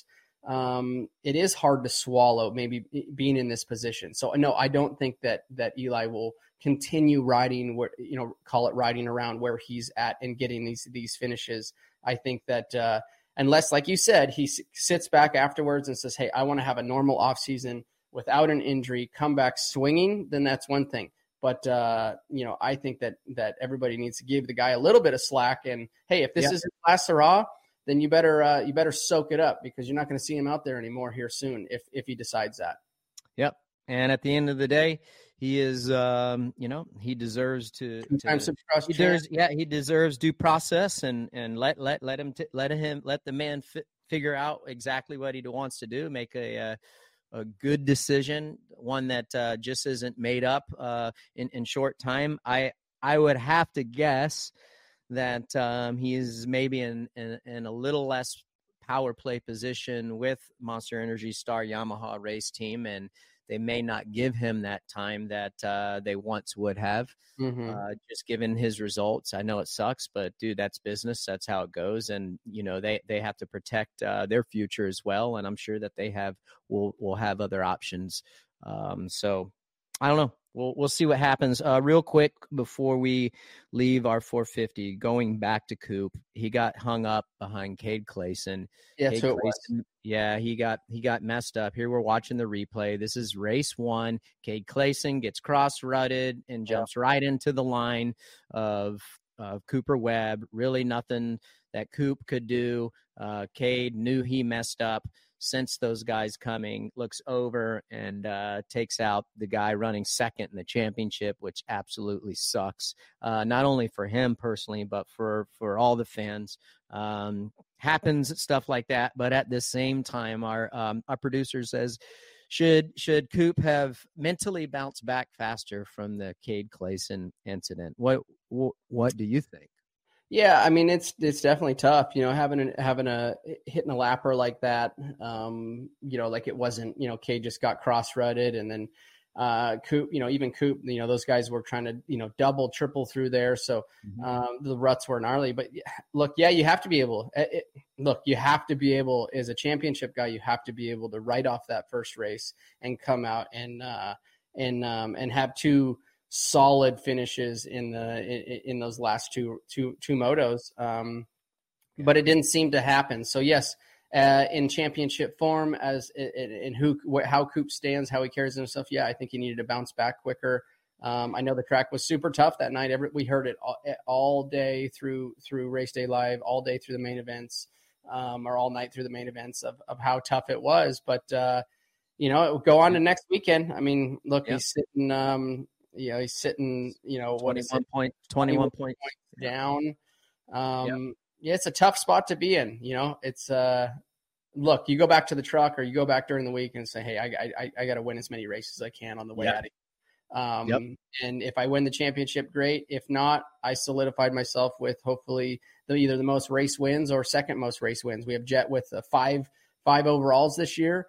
Speaker 6: um, it is hard to swallow maybe being in this position. So, no, I don't think that that Eli will continue riding, where you know, call it riding around where he's at and getting these these finishes. I think that uh, unless, like you said, he s- sits back afterwards and says, hey, I want to have a normal offseason without an injury, come back swinging, then that's one thing. But, uh, you know, I think that that everybody needs to give the guy a little bit of slack. And, hey, if this yeah. isn't last hurrah, then you better uh, you better soak it up, because you're not going to see him out there anymore here soon if if he decides that.
Speaker 5: Yep. And at the end of the day, he is, um, you know, he deserves to.
Speaker 6: to
Speaker 5: he deserves, yeah, he deserves due process, and and let let let him t- let him let the man fi- figure out exactly what he wants to do, make a. Uh, a good decision, one that uh, just isn't made up uh, in, in short time. I I would have to guess that um, he is maybe in, in, in a little less power play position with Monster Energy Star Yamaha race team, and they may not give him that time that uh, they once would have, mm-hmm. uh, just given his results. I know it sucks, but dude, that's business. That's how it goes. And, you know, they, they have to protect uh, their future as well. And I'm sure that they have, will, will have other options. Um, so I don't know. We'll, we'll see what happens. Uh, real quick before we leave our four fifty, going back to Coop, he got hung up behind Cade Clayson.
Speaker 6: Yeah,
Speaker 5: Cade
Speaker 6: so it
Speaker 5: Clayson,
Speaker 6: was.
Speaker 5: Yeah, he got he got messed up. Here we're watching the replay. This is race one. Cade Clayson gets cross-rutted and jumps yeah. right into the line of of Cooper Webb. Really nothing that Coop could do. Uh, Cade knew he messed up. Sensed those guys coming, looks over and uh, takes out the guy running second in the championship, which absolutely sucks. Uh, not only for him personally, but for, for all the fans. Um, happens, stuff like that. But at the same time, our um, our producer says, should should Coop have mentally bounced back faster from the Cade Clayson incident? What what, what do you think?
Speaker 6: Yeah, I mean, it's it's definitely tough, you know, having a, having a hitting a lapper like that, um, you know, like it wasn't, you know, Cade just got cross-rutted, and then uh, Coop, you know, even Coop, you know, those guys were trying to, you know, double, triple through there. So mm-hmm. um, the ruts were gnarly. But look, yeah, you have to be able, it, look, you have to be able, as a championship guy, you have to be able to write off that first race and come out and uh, and um, and have two solid finishes in the in, in those last two two two motos, um, but it didn't seem to happen. So yes, uh, in championship form, as in who how Coop stands, how he carries himself, yeah, I think he needed to bounce back quicker. Um, I know the track was super tough that night. Every, we heard it all, all day through through Race Day Live, all day through the main events, um, or all night through the main events of of how tough it was. But uh, you know, go on to next weekend. I mean, look, yep. he's sitting. Um, You know, he's sitting, you know, what is it?
Speaker 5: Point, twenty-one points
Speaker 6: down. Um, yep. Yeah, it's a tough spot to be in. You know, it's, uh, look, you go back to the truck or you go back during the week and say, hey, I I, I got to win as many races as I can on the way yep. out of here. Um, yep. And if I win the championship, great. If not, I solidified myself with hopefully the, either the most race wins or second most race wins. We have Jet with uh, five five overalls this year,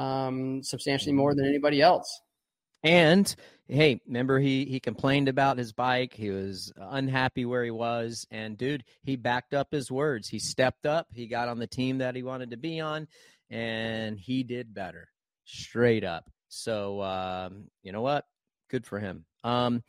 Speaker 6: um, substantially more than anybody else.
Speaker 5: And hey, remember he he complained about his bike. He was unhappy where he was, and dude, he backed up his words. He stepped up. He got on the team that he wanted to be on, and he did better, straight up. So um, you know what? Good for him. Um,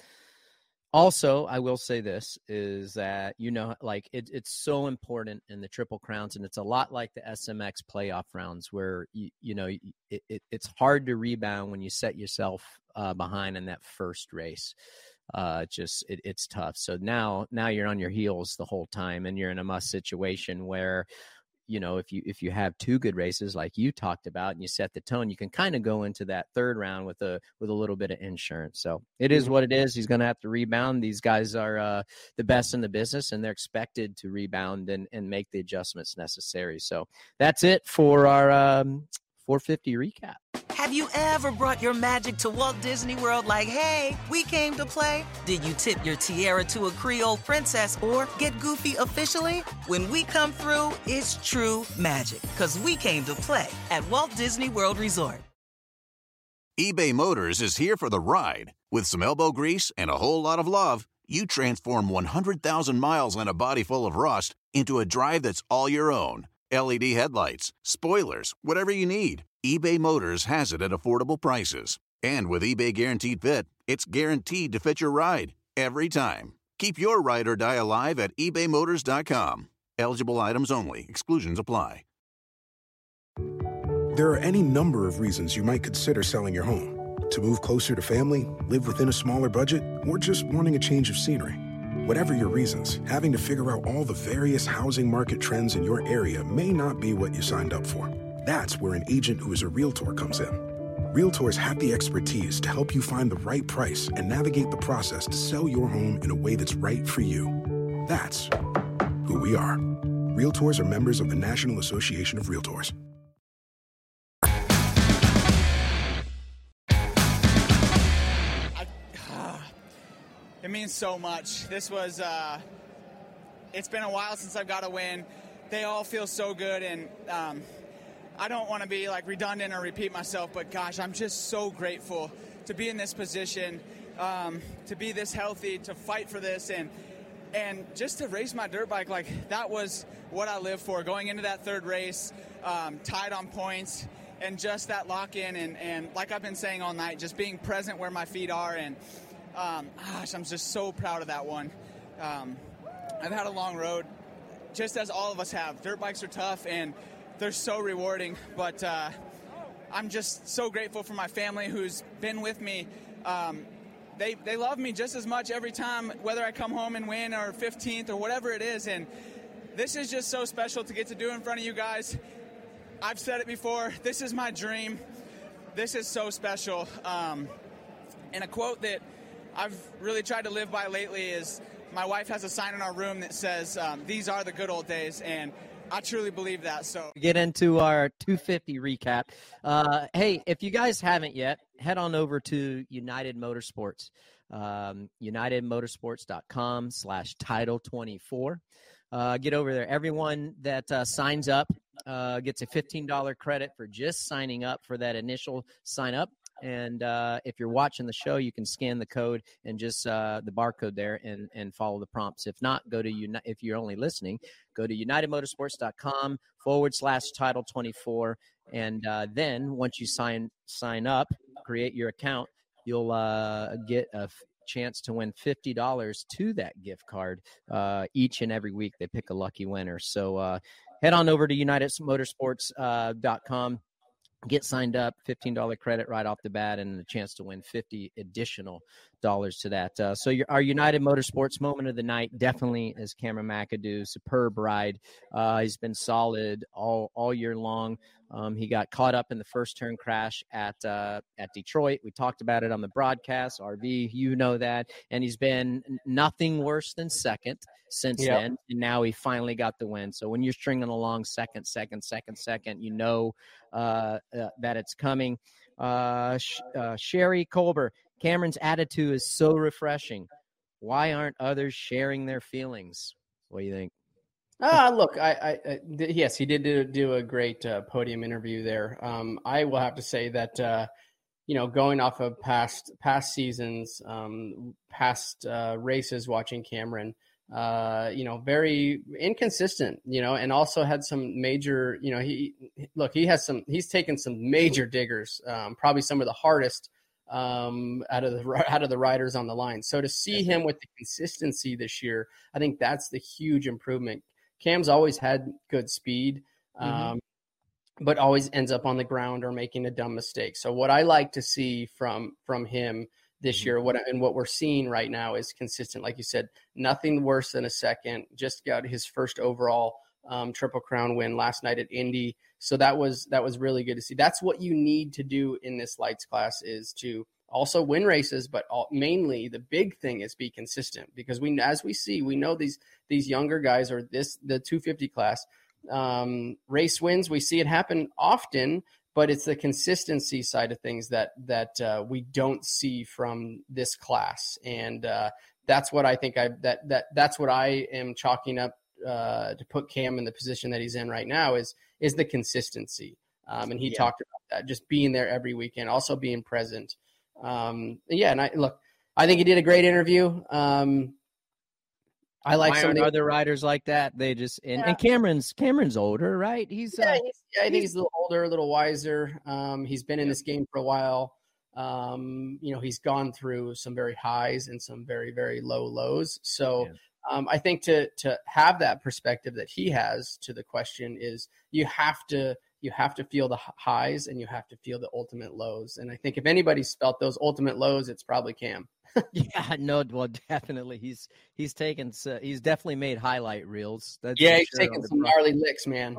Speaker 5: also, I will say this is that, you know, like it, it's so important in the Triple Crowns, and it's a lot like the S M X playoff rounds where, you, you know, it, it, it's hard to rebound when you set yourself uh, behind in that first race. Uh, just it, it's tough. So now, now you're on your heels the whole time, and you're in a must situation where you know, if you if you have two good races like you talked about and you set the tone, you can kind of go into that third round with a with a little bit of insurance. So it is what it is. He's going to have to rebound. These guys are uh, the best in the business, and they're expected to rebound and, and make the adjustments necessary. So that's it for our um, four fifty recap.
Speaker 9: Have you ever brought your magic to Walt Disney World like, hey, we came to play? Did you tip your tiara to a Creole princess or get goofy officially? When we come through, it's true magic, because we came to play at Walt Disney World Resort.
Speaker 1: eBay Motors is here for the ride. With some elbow grease and a whole lot of love, you transform one hundred thousand miles and a body full of rust into a drive that's all your own. L E D headlights, spoilers, whatever you need, eBay Motors has it at affordable prices. And with eBay Guaranteed Fit, it's guaranteed to fit your ride every time. Keep your ride or die alive at ebay motors dot com. Eligible items only. Exclusions apply.
Speaker 12: There are any number of reasons you might consider selling your home. To move closer to family, live within a smaller budget, or just wanting a change of scenery. Whatever your reasons, having to figure out all the various housing market trends in your area may not be what you signed up for. That's where an agent who is a Realtor comes in. Realtors have the expertise to help you find the right price and navigate the process to sell your home in a way that's right for you. That's who we are. Realtors are members of the National Association of Realtors.
Speaker 4: It means so much. This was, uh, it's been a while since I've got a win. They all feel so good, and um, I don't want to be like redundant or repeat myself, but gosh, I'm just so grateful to be in this position, um, to be this healthy, to fight for this, and and just to race my dirt bike. Like, that was what I lived for. Going into that third race, um, tied on points, and just that lock-in, and, and like I've been saying all night, just being present where my feet are, and Um, gosh, I'm just so proud of that one. Um, I've had a long road, just as all of us have. Dirt bikes are tough, and they're so rewarding. But uh, I'm just so grateful for my family who's been with me. Um, they they love me just as much every time, whether I come home and win or fifteenth or whatever it is. And this is just so special to get to do in front of you guys. I've said it before. This is my dream. This is so special. Um, and a quote that I've really tried to live by lately is, my wife has a sign in our room that says, um, these are the good old days, and I truly believe that. So
Speaker 5: get into our two fifty recap. Uh, hey, if you guys haven't yet, head on over to United Motorsports, um, united motorsports dot com slash title twenty-four. Uh, get over there. Everyone that uh, signs up uh, gets a fifteen dollars credit for just signing up for that initial sign up. And uh, if you're watching the show, you can scan the code and just uh, the barcode there and, and follow the prompts. If not, go to Uni- if you're only listening, go to united motorsports dot com forward slash title twenty-four. And uh, then once you sign sign up, create your account, you'll uh, get a f- chance to win fifty dollars to that gift card uh, each and every week. They pick a lucky winner. So uh, head on over to united motorsports dot com. Get signed up, fifteen dollars credit right off the bat, and a chance to win fifty additional dollars to that. Uh, so your, our United Motorsports moment of the night definitely is Cameron McAdoo. Superb ride. Uh, he's been solid all all year long. Um, he got caught up in the first turn crash at uh, at Detroit. We talked about it on the broadcast. R V, you know that. And he's been nothing worse than second since yep. then. And now he finally got the win. So when you're stringing along second, second, second, second, you know uh, uh, that it's coming. Uh, Sh- uh, Sherry Colber, Cameron's attitude is so refreshing. Why aren't others sharing their feelings? What do you think?
Speaker 6: Ah, uh, look, I, I, I, yes, he did do, do a great uh, podium interview there. Um, I will have to say that, uh, you know, going off of past past seasons, um, past uh, races, watching Cameron, uh, you know, very inconsistent, you know, and also had some major, you know, he look, he has some, he's taken some major diggers, um, probably some of the hardest um, out of the out of the riders on the line. So to see him with the consistency this year, I think that's the huge improvement. Cam's always had good speed, um, mm-hmm. but always ends up on the ground or making a dumb mistake. So what I like to see from from him this mm-hmm. year, what and what we're seeing right now is consistent. Like you said, nothing worse than a second. Just got his first overall um, Triple Crown win last night at Indy. So that was that was really good to see. That's what you need to do in this lights class, is to also win races, but all, mainly the big thing is be consistent, because we, as we see, we know these these younger guys, or this the two fifty class um, race wins. We see it happen often, but it's the consistency side of things that that uh, we don't see from this class, and uh, that's what I think I that that that's what I am chalking up uh, to put Cam in the position that he's in right now, is is the consistency. Um, and he yeah. talked about that, just being there every weekend, also being present. Um, yeah, and I look, I think he did a great interview. Um, I like
Speaker 5: Why
Speaker 6: some of the
Speaker 5: other riders like that. They just and,
Speaker 6: yeah.
Speaker 5: and Cameron's Cameron's older, right? He's
Speaker 6: yeah,
Speaker 5: uh,
Speaker 6: he's, yeah I think he's a little older, a little wiser. Um, he's been in this game for a while. Um, you know, he's gone through some very highs and some very, very low lows. So yeah. um, I think to to have that perspective that he has to the question is you have to you have to feel the highs and you have to feel the ultimate lows. And I think if anybody's felt those ultimate lows, it's probably Cam.
Speaker 5: yeah, no, well, definitely. He's he's taken he's definitely made highlight reels. That's
Speaker 6: yeah, he's
Speaker 5: sure
Speaker 6: taken some gnarly licks, man.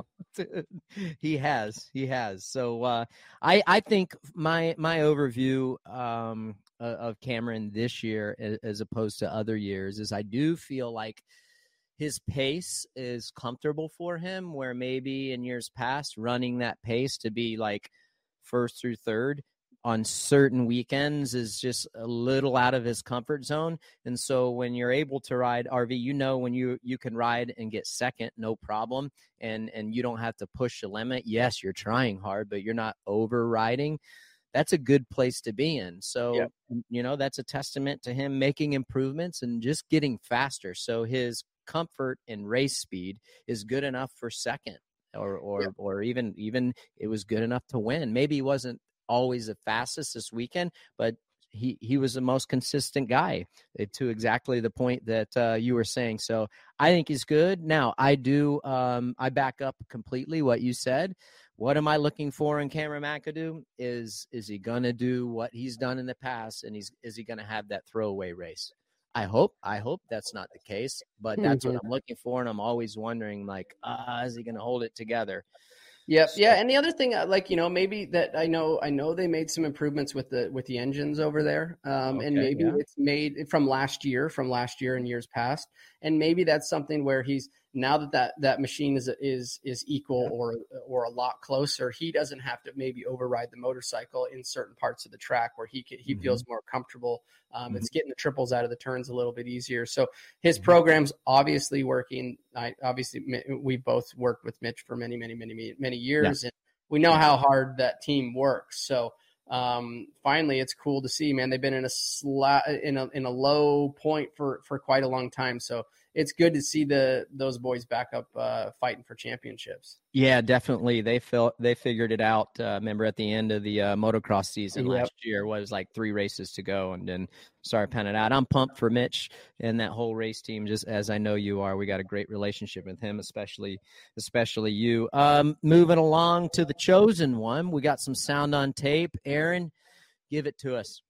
Speaker 5: he has, he has. So uh, I I think my my overview um, of Cameron this year, as opposed to other years, is I do feel like his pace is comfortable for him, where maybe in years past running that pace to be like first through third on certain weekends is just a little out of his comfort zone. And so when you're able to ride R V, you know, when you, you can ride and get second, no problem. And, and you don't have to push the limit. Yes, you're trying hard, but you're not overriding. That's a good place to be in. So, yep. you know, that's a testament to him making improvements and just getting faster. So his comfort and race speed is good enough for second, or, or, yep. or even, even it was good enough to win. Maybe he wasn't always the fastest this weekend, but he, he was the most consistent guy, to exactly the point that uh, you were saying. So I think he's good. Now I do, um, I back up completely what you said. What am I looking for in Cameron McAdoo? Is, is he going to do what he's done in the past? And he's, is he going to have that throwaway race? I hope, I hope that's not the case, but that's mm-hmm. what I'm looking for. And I'm always wondering, like, uh, is he going to hold it together?
Speaker 6: Yep. So, yeah. And the other thing, like, you know, maybe that I know, I know they made some improvements with the, with the engines over there. Um, okay, and maybe yeah. it's made from last year, from last year and years past. And maybe that's something where he's, now that that, that machine is, is, is equal or, or a lot closer, he doesn't have to maybe override the motorcycle in certain parts of the track where he can, he mm-hmm. feels more comfortable. Um, mm-hmm. It's getting the triples out of the turns a little bit easier. So his mm-hmm. program's obviously working. I obviously we both worked with Mitch for many, many, many, many years, yeah. and we know how hard that team works. So um, finally, it's cool to see, man. They've been in a sla- in a in a low point for for quite a long time. So it's good to see the those boys back up uh, fighting for championships.
Speaker 5: Yeah, definitely. They felt they figured it out. Uh, remember at the end of the uh, motocross season yep. last year, was like three races to go, and then started panning out. I'm pumped for Mitch and that whole race team, just as I know you are. We got a great relationship with him, especially especially you. Um, moving along to the chosen one, we got some sound on tape. Aaron, give it to us.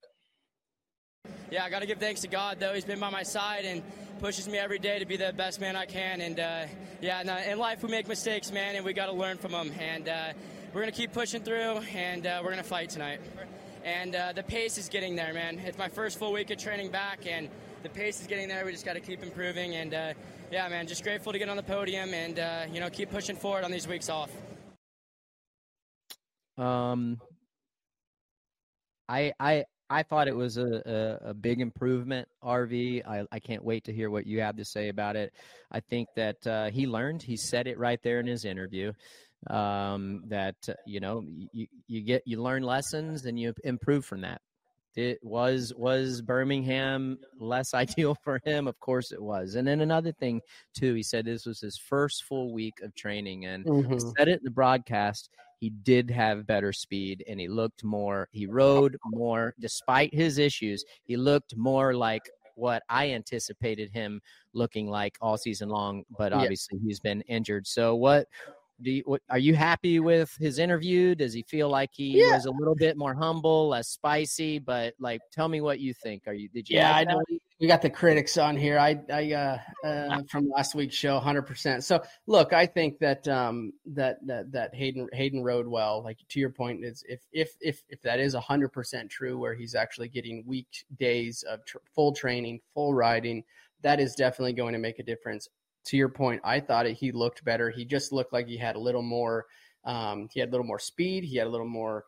Speaker 13: Yeah, I got to give thanks to God, though. He's been by my side and pushes me every day to be the best man I can. And, uh, yeah, in, in life we make mistakes, man, and we got to learn from them. And uh, we're going to keep pushing through, and uh, we're going to fight tonight. And uh, the pace is getting there, man. It's my first full week of training back, and the pace is getting there. We just got to keep improving. And, uh, yeah, man, just grateful to get on the podium and, uh, you know, keep pushing forward on these weeks off.
Speaker 5: Um, I I I thought it was a, a, a big improvement, R V. I, I can't wait to hear what you have to say about it. I think that uh, he learned. He said it right there in his interview, um, that, uh, you know, you, you get you learn lessons and you improve from that. It was was Birmingham less ideal for him? Of course it was. And then another thing, too, he said this was his first full week of training. And mm-hmm. he said it in the broadcast. He did have better speed, and he looked more – he rode more. Despite his issues, he looked more like what I anticipated him looking like all season long, but obviously yeah. he's been injured. So what do you, what, are you happy with his interview? Does he feel like he
Speaker 6: Yeah.
Speaker 5: was a little bit more humble, less spicy? But like, tell me what you think. Are you? Did you?
Speaker 6: Yeah,
Speaker 5: like
Speaker 6: I know we got the critics on here. I, I, uh, uh, from last week's show, one hundred percent. So, look, I think that um, that that that Hayden Hayden rode well. Like to your point, is if if if if that is one hundred percent true, where he's actually getting week days of tr- full training, full riding, that is definitely going to make a difference. To your point, I thought it, he looked better. He just looked like he had a little more. Um, he had a little more speed. He had a little more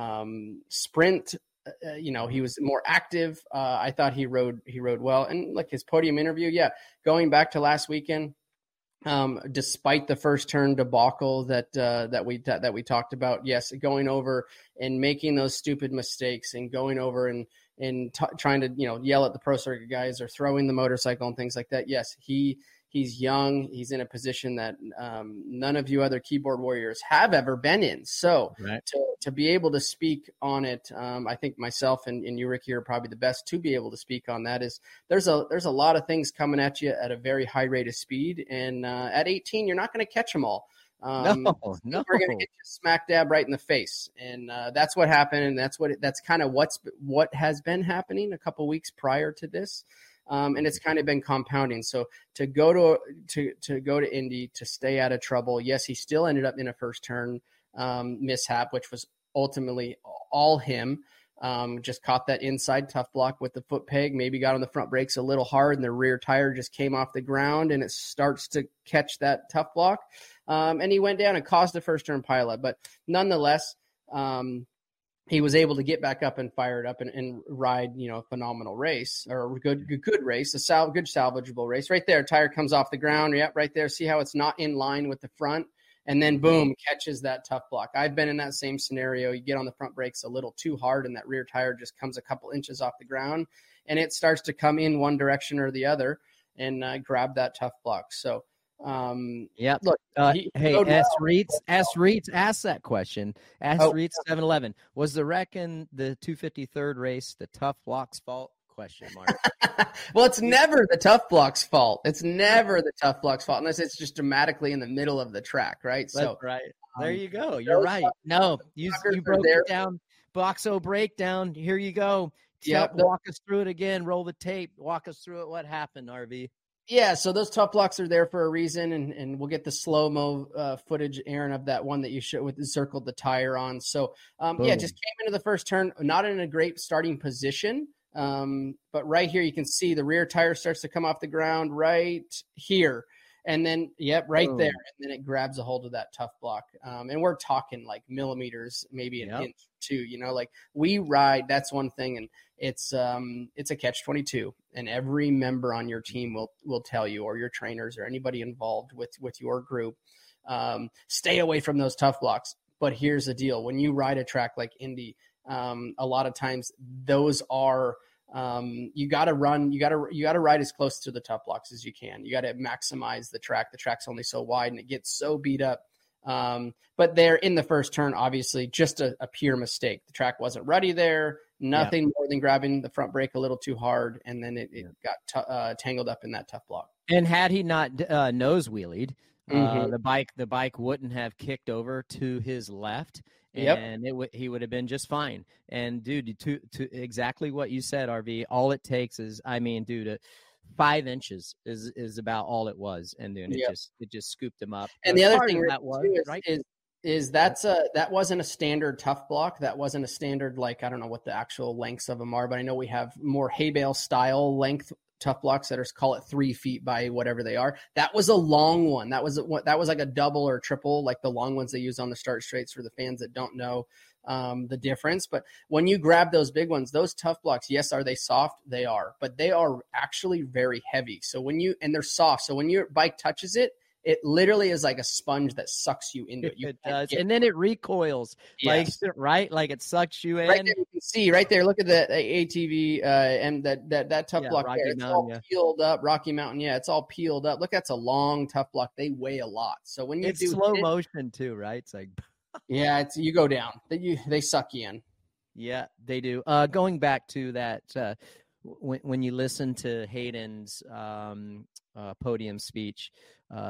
Speaker 6: um, sprint. Uh, you know, he was more active. Uh, I thought he rode he rode well. And like his podium interview, yeah, going back to last weekend, um, despite the first turn debacle that uh, that we that, that we talked about, yes, going over and making those stupid mistakes and going over and and t- trying to you know yell at the pro circuit guys or throwing the motorcycle and things like that. Yes, he. He's young. He's in a position that um, none of you other keyboard warriors have ever been in. So
Speaker 5: right.
Speaker 6: to, to be able to speak on it, um, I think myself and, and you, Ricky, are probably the best to be able to speak on that. Is there's a there's a lot of things coming at you at a very high rate of speed, and uh, at eighteen, you're not going to catch them all. Um,
Speaker 5: no, no,
Speaker 6: we're going to get you smack dab right in the face, and uh, that's what happened, and that's what it, that's kind of what's what has been happening a couple weeks prior to this. Um, and it's kind of been compounding. So to go to to to go to Indy to stay out of trouble. Yes, he still ended up in a first turn um, mishap, which was ultimately all him. Um, just caught that inside tough block with the foot peg. Maybe got on the front brakes a little hard, and the rear tire just came off the ground, and it starts to catch that tough block. Um, and he went down and caused a first turn pileup. But nonetheless. Um, He was able to get back up and fire it up and, and ride, you know, a phenomenal race or a good, good, good race, a sal- good salvageable race. Right there, tire comes off the ground. Yep, right there. See how it's not in line with the front, and then boom, catches that tough block. I've been in that same scenario. You get on the front brakes a little too hard, and that rear tire just comes a couple inches off the ground, and it starts to come in one direction or the other and uh, grab that tough block. So. Um,
Speaker 5: yeah.
Speaker 6: Look,
Speaker 5: uh,
Speaker 6: he,
Speaker 5: hey,
Speaker 6: well.
Speaker 5: S. Reitz, S. Reitz asked that question. S.
Speaker 6: Oh.
Speaker 5: Reitz seven eleven. Was the wreck in the two fifty-third race the tough block's fault? Question mark.
Speaker 6: Well, it's never the tough block's fault. It's never the tough block's fault unless it's just dramatically in the middle of the track, right?
Speaker 5: That's
Speaker 6: so
Speaker 5: right. There
Speaker 6: um,
Speaker 5: you go. You're right. No, you, you broke
Speaker 6: there.
Speaker 5: it down. Boxo breakdown. Here you go.
Speaker 6: Yep.
Speaker 5: Tell, walk us through it again. Roll the tape. Walk us through it. What happened, R V?
Speaker 6: Yeah, so those tough blocks are there for a reason, and, and we'll get the slow-mo uh, footage, Aaron, of that one that you showed with the circled the tire on. So, um, yeah, just came into the first turn, not in a great starting position, um, but right here you can see the rear tire starts to come off the ground right here. And then, yep, right Boom. there. And then it grabs a hold of that tough block. Um, and we're talking like millimeters, maybe an yep. inch too, you know, like we ride, that's one thing. And it's, um, it's a catch twenty-two, and every member on your team will, will tell you, or your trainers or anybody involved with, with your group, um, stay away from those tough blocks. But here's the deal. When you ride a track like Indy, um, a lot of times those are, Um, you got to run, you got to, you got to ride as close to the tough blocks as you can. You got to maximize the track. The track's only so wide and it gets so beat up. Um, but there in the first turn, obviously just a, a pure mistake. The track wasn't ready there, nothing yeah. more than grabbing the front brake a little too hard. And then it, it got t- uh, tangled up in that tough block.
Speaker 5: And had he not uh, nose wheelied,
Speaker 6: mm-hmm.
Speaker 5: uh, the bike, the bike wouldn't have kicked over to his left. And
Speaker 6: yep.
Speaker 5: it w- he would have been just fine. And dude, to to exactly what you said, R V. All it takes is, I mean, dude, uh, five inches is is about all it was, and then it
Speaker 6: yep.
Speaker 5: just it just scooped him up.
Speaker 6: And the other thing
Speaker 5: that was
Speaker 6: is,
Speaker 5: right
Speaker 6: is is that's a that wasn't a standard tough block. That wasn't a standard, like I don't know what the actual lengths of them are, but I know we have more hay bale style length tough blocks that are, call it three feet by whatever they are. That was a long one. That was what that was like a double or triple, like the long ones they use on the start straights for the fans that don't know um, the difference. But when you grab those big ones, those tough blocks, yes, are they soft? They are, but they are actually very heavy. So when you, and they're soft. So when your bike touches it, it literally is like a sponge that sucks you into it. You
Speaker 5: it does. And then it recoils, yes. like, right? Like it sucks you in.
Speaker 6: Right there, you can see right there. Look at the A T V uh, and that, that, that tough
Speaker 5: yeah,
Speaker 6: block
Speaker 5: Rocky
Speaker 6: there. It's
Speaker 5: Mountain,
Speaker 6: all
Speaker 5: yeah.
Speaker 6: peeled up. Rocky Mountain. Yeah. It's all peeled up. Look, that's a long tough block. They weigh a lot. So when you
Speaker 5: it's
Speaker 6: do
Speaker 5: slow
Speaker 6: it,
Speaker 5: motion too, right? It's like,
Speaker 6: yeah, it's, you go down. They, you, they suck you in.
Speaker 5: Yeah, they do. Uh, going back to that, uh, when, when you listen to Hayden's um, uh, podium speech, uh,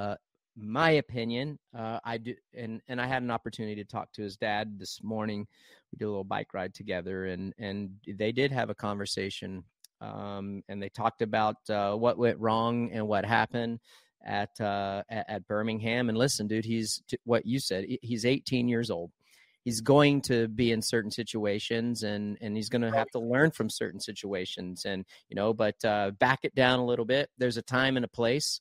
Speaker 5: my opinion, uh, I do, and and I had an opportunity to talk to his dad this morning. We did a little bike ride together, and and they did have a conversation, um, and they talked about uh, what went wrong and what happened at uh, at, at Birmingham. And listen, dude, he's what you said. He's eighteen years old. He's going to be in certain situations, and and he's going to have to learn from certain situations, and you know, but uh, back it down a little bit. There's a time and a place.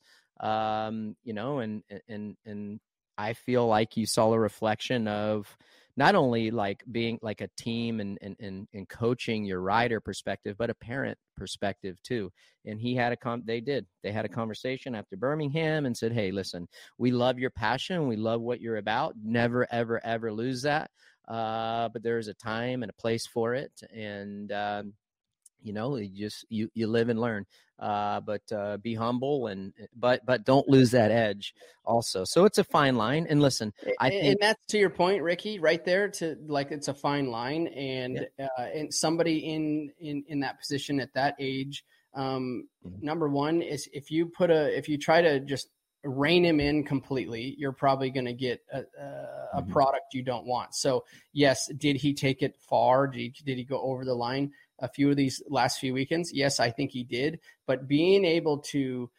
Speaker 5: Um, you know, and, and, and I feel like you saw a reflection of not only like being like a team and, and, and, and coaching your rider perspective, but a parent perspective too. And he had a con they did, they had a conversation after Birmingham and said, hey, listen, we love your passion. We love what you're about. Never, ever, ever lose that. Uh, but there is a time and a place for it. And, um, you know, you just, you, you live and learn, uh, but, uh, be humble and, but, but don't lose that edge also. So it's a fine line. And listen, I
Speaker 6: and,
Speaker 5: think
Speaker 6: and that's to your point, Ricky, right there to like, it's a fine line. And, yeah. uh, and somebody in, in, in that position at that age, um, mm-hmm. number one is if you put a, if you try to just rein him in completely, you're probably going to get a, a, a mm-hmm. product you don't want. So yes, did he take it far? Did he, did he go over the line a few of these last few weekends? Yes, I think he did. But being able to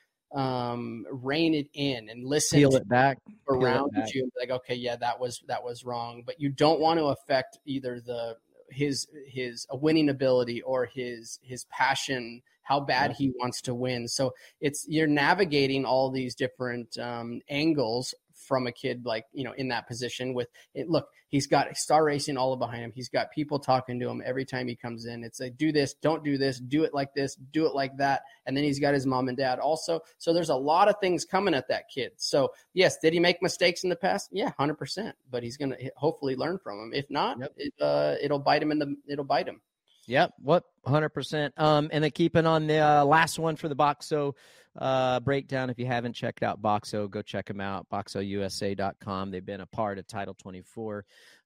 Speaker 6: um, rein it in and listen
Speaker 5: Peel
Speaker 6: to
Speaker 5: it back
Speaker 6: around
Speaker 5: Peel it back.
Speaker 6: you, like, okay, yeah, that was that was wrong. But you don't want to affect either the his his a winning ability or his his passion, how bad he wants to win. So it's you're navigating all these different um, angles from a kid like, you know, in that position with it. Look, he's got Star Racing all behind him. He's got people talking to him every time he comes in. It's like, do this, don't do this, do it like this, do it like that. And then he's got his mom and dad also. So there's a lot of things coming at that kid. So yes, did he make mistakes in the past? Yeah, one hundred percent. But he's going to hopefully learn from them. If not, yep. it, uh, it'll bite him in the, it'll bite him.
Speaker 5: Yep. What one hundred percent. Um, and then keeping on the uh, last one for the Boxo uh, breakdown. If you haven't checked out Boxo, go check them out. boxo u s a dot com. They've been a part of Title twenty-four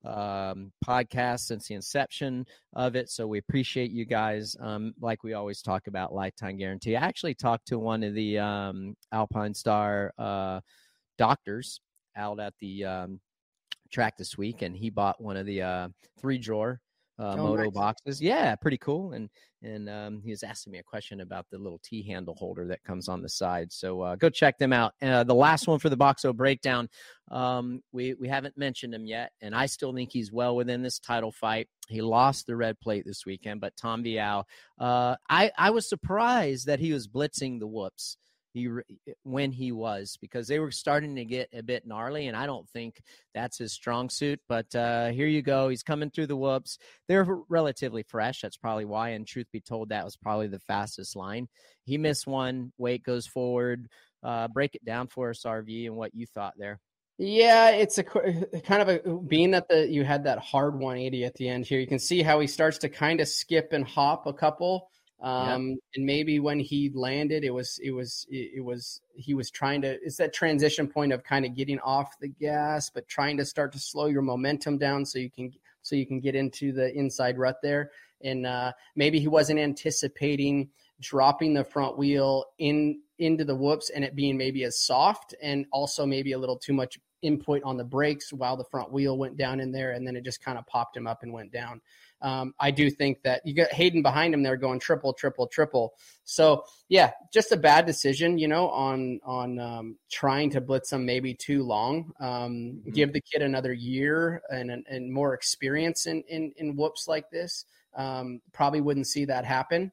Speaker 5: um, podcast since the inception of it. So we appreciate you guys. Um, like we always talk about, lifetime guarantee. I actually talked to one of the um, Alpine Star uh, doctors out at the um, track this week, and he bought one of the uh, three drawer Uh,
Speaker 6: oh,
Speaker 5: moto
Speaker 6: nice.
Speaker 5: boxes. Yeah, pretty cool. And and um, he was asking me a question about the little T handle holder that comes on the side. So uh, go check them out. Uh, the last one for the Boxo breakdown, um, we we haven't mentioned him yet, and I still think he's well within this title fight. He lost the red plate this weekend, but Tom Vial, uh, I I was surprised that he was blitzing the whoops. He, when he was, because they were starting to get a bit gnarly, and I don't think that's his strong suit. But uh, here you go. He's coming through the whoops. They're relatively fresh. That's probably why. And truth be told, that was probably the fastest line. He missed one. Weight goes forward. Uh, break it down for us, R V, and what you thought there.
Speaker 6: Yeah, it's a kind of a being that the you had that hard one eighty at the end here. You can see how he starts to kind of skip and hop a couple. Um, yep. And maybe when he landed, it was, it was, it was, he was trying to, it's that transition point of kind of getting off the gas, but trying to start to slow your momentum down so you can, so you can get into the inside rut there. And, uh, maybe he wasn't anticipating dropping the front wheel in, into the whoops and it being maybe as soft and also maybe a little too much input on the brakes while the front wheel went down in there. And then it just kind of popped him up and went down. Um, I do think that you got Hayden behind him there going triple, triple, triple. So yeah, just a bad decision, you know, on, on, um, trying to blitz him maybe too long, um, mm-hmm. give the kid another year and, and more experience in, in, in whoops like this. Um, probably wouldn't see that happen.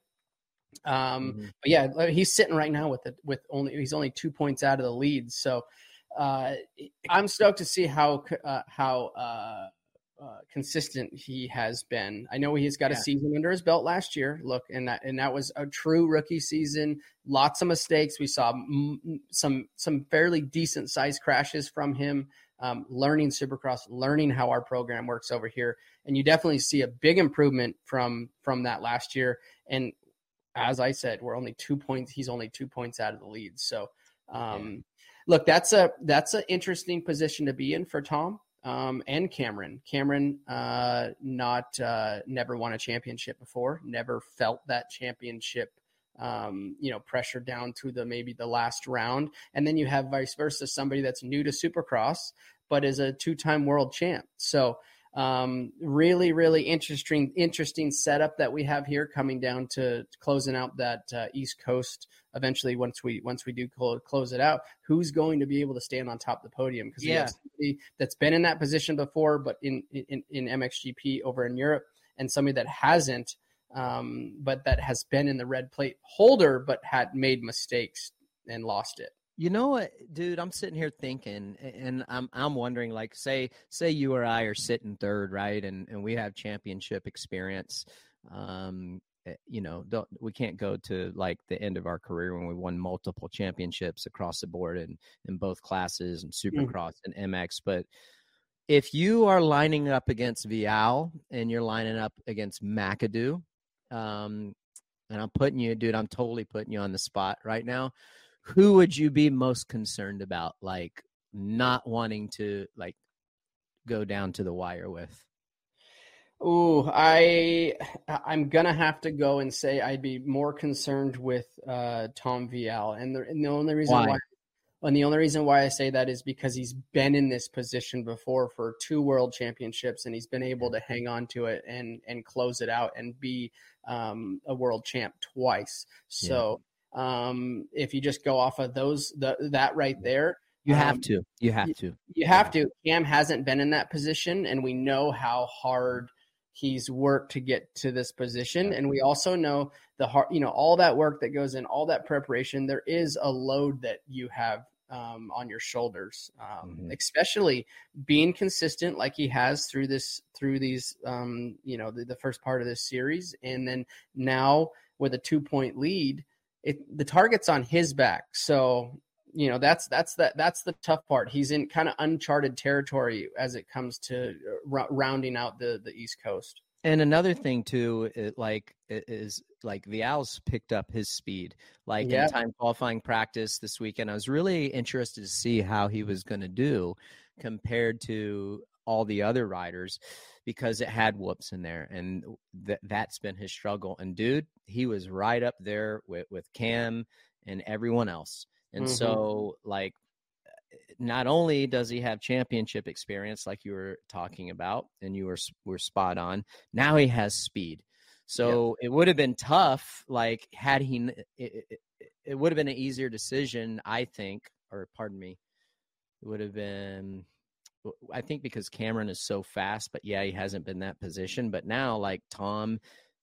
Speaker 6: Um, mm-hmm. But yeah, he's sitting right now with it, with only, he's only two points out of the lead. So, uh, I'm stoked to see how, uh, how, uh, Uh, consistent he has been. I know he's got yeah. a season under his belt last year. Look, and that and that was a true rookie season. Lots of mistakes. We saw m- some some fairly decent sized crashes from him. Um, learning Supercross, learning how our program works over here, and you definitely see a big improvement from from that last year. And as I said, we're only two points. He's only two points out of the lead. So, um, yeah. look, that's a that's an interesting position to be in for Tom. Um, and Cameron, Cameron, uh, not, uh, never won a championship before, never felt that championship, um, you know, pressure down to the maybe the last round. And then you have vice versa, somebody that's new to Supercross, but is a two-time world champ. So um, really, really interesting, interesting setup that we have here coming down to closing out that uh, East Coast. Eventually, once we once we do close, close it out, who's going to be able to stand on top of the podium? Because
Speaker 5: yeah.
Speaker 6: we have somebody that's been in that position before, but in in, in M X G P over in Europe, and somebody that hasn't, um, but that has been in the red plate holder, but had made mistakes and lost it.
Speaker 5: You know what, dude, I'm sitting here thinking, and I'm I'm wondering, like, say say you or I are sitting third, right, and and we have championship experience. Um, you know, don't, we can't go to like the end of our career when we won multiple championships across the board in, in both classes and Supercross mm. and M X. But if you are lining up against Vial and you're lining up against McAdoo, um, and I'm putting you, dude, I'm totally putting you on the spot right now. Who would you be most concerned about, like not wanting to like go down to the wire with?
Speaker 6: Ooh, I I'm gonna have to go and say I'd be more concerned with uh, Tom Vial, and the, and the only reason why? why, and the only reason why I say that is because he's been in this position before for two world championships, and he's been able to hang on to it and and close it out and be um, a world champ twice. So. Yeah. Um, if you just go off of those, the, that right there,
Speaker 5: you have
Speaker 6: um,
Speaker 5: to, you have
Speaker 6: you,
Speaker 5: to,
Speaker 6: you have to. Cam hasn't been in that position, and we know how hard he's worked to get to this position. And we also know the hard, you know, all that work that goes in, all that preparation, there is a load that you have um, on your shoulders, um, mm-hmm. especially being consistent like he has through this, through these, um, you know, the, the first part of this series. And then now with a two point lead, It, the target's on his back. So, you know, that's, that's, that, that's the tough part. He's in kind of uncharted territory as it comes to r- rounding out the, the East Coast.
Speaker 5: And another thing too, it, like is like Vial's picked up his speed, like yeah. in time qualifying practice this weekend. I was really interested to see how he was going to do compared to all the other riders, because it had whoops in there, and th- that's been his struggle. And dude, he was right up there with, with Cam and everyone else. And mm-hmm. so like, not only does he have championship experience, like you were talking about, and you were, were spot on, now he has speed. So yep. it would have been tough. Like had he, it, it, it would have been an easier decision, I think, or pardon me. It would have been, I think because Cameron is so fast, but yeah, he hasn't been that position. But now, like Tom,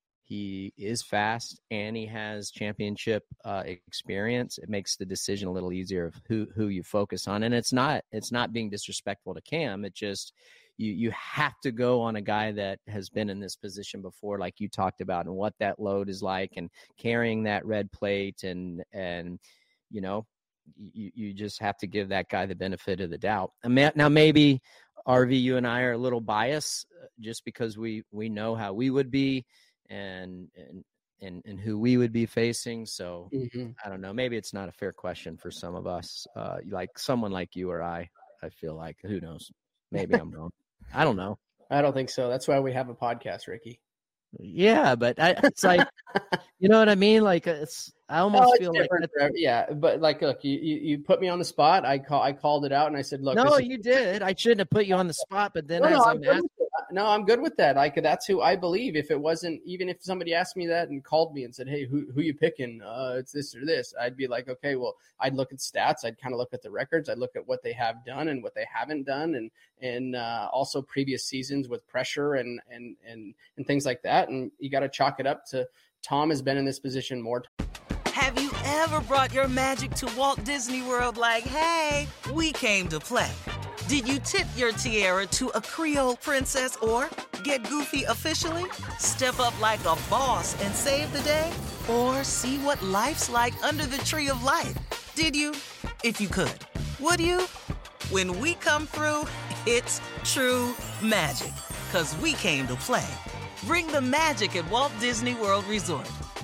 Speaker 5: he is fast and he has championship uh, experience. It makes the decision a little easier of who who you focus on. And it's not it's not being disrespectful to Cam. It just you you have to go on a guy that has been in this position before, like you talked about, and what that load is like, and carrying that red plate, and and you know. You, you just have to give that guy the benefit of the doubt. Now, maybe R V, you and I are a little biased just because we, we know how we would be and, and, and, and who we would be facing. So mm-hmm. I don't know. Maybe it's not a fair question for some of us, uh, like someone like you or I, I feel like, who knows? Maybe I'm wrong. I don't know.
Speaker 6: I don't think so. That's why we have a podcast, Ricky.
Speaker 5: Yeah, but I, it's like, you know what I mean? Like it's, I almost
Speaker 6: oh,
Speaker 5: feel like,
Speaker 6: yeah, but like, look, you, you, you put me on the spot. I call, I called it out and I said, look,
Speaker 5: no,
Speaker 6: this
Speaker 5: you
Speaker 6: is-
Speaker 5: did. I shouldn't have put you on the spot, but then
Speaker 6: no,
Speaker 5: as
Speaker 6: no,
Speaker 5: I'm,
Speaker 6: I'm asking, no, I'm good with that. Like that's who I believe. If it wasn't, even if somebody asked me that and called me and said, hey, who, who you picking? Uh, it's this or this. I'd be like, okay, well, I'd look at stats. I'd kind of look at the records. I'd look at what they have done and what they haven't done. And, and uh, also previous seasons with pressure and, and, and, and things like that. And you got to chalk it up to Tom has been in this position more times.
Speaker 9: Have you ever brought your magic to Walt Disney World like, hey, we came to play? Did you tip your tiara to a Creole princess or get goofy officially? Step up like a boss and save the day? Or see what life's like under the tree of life? Did you? If you could. Would you? When we come through, it's true magic. 'Cause we came to play. Bring the magic at Walt Disney World Resort.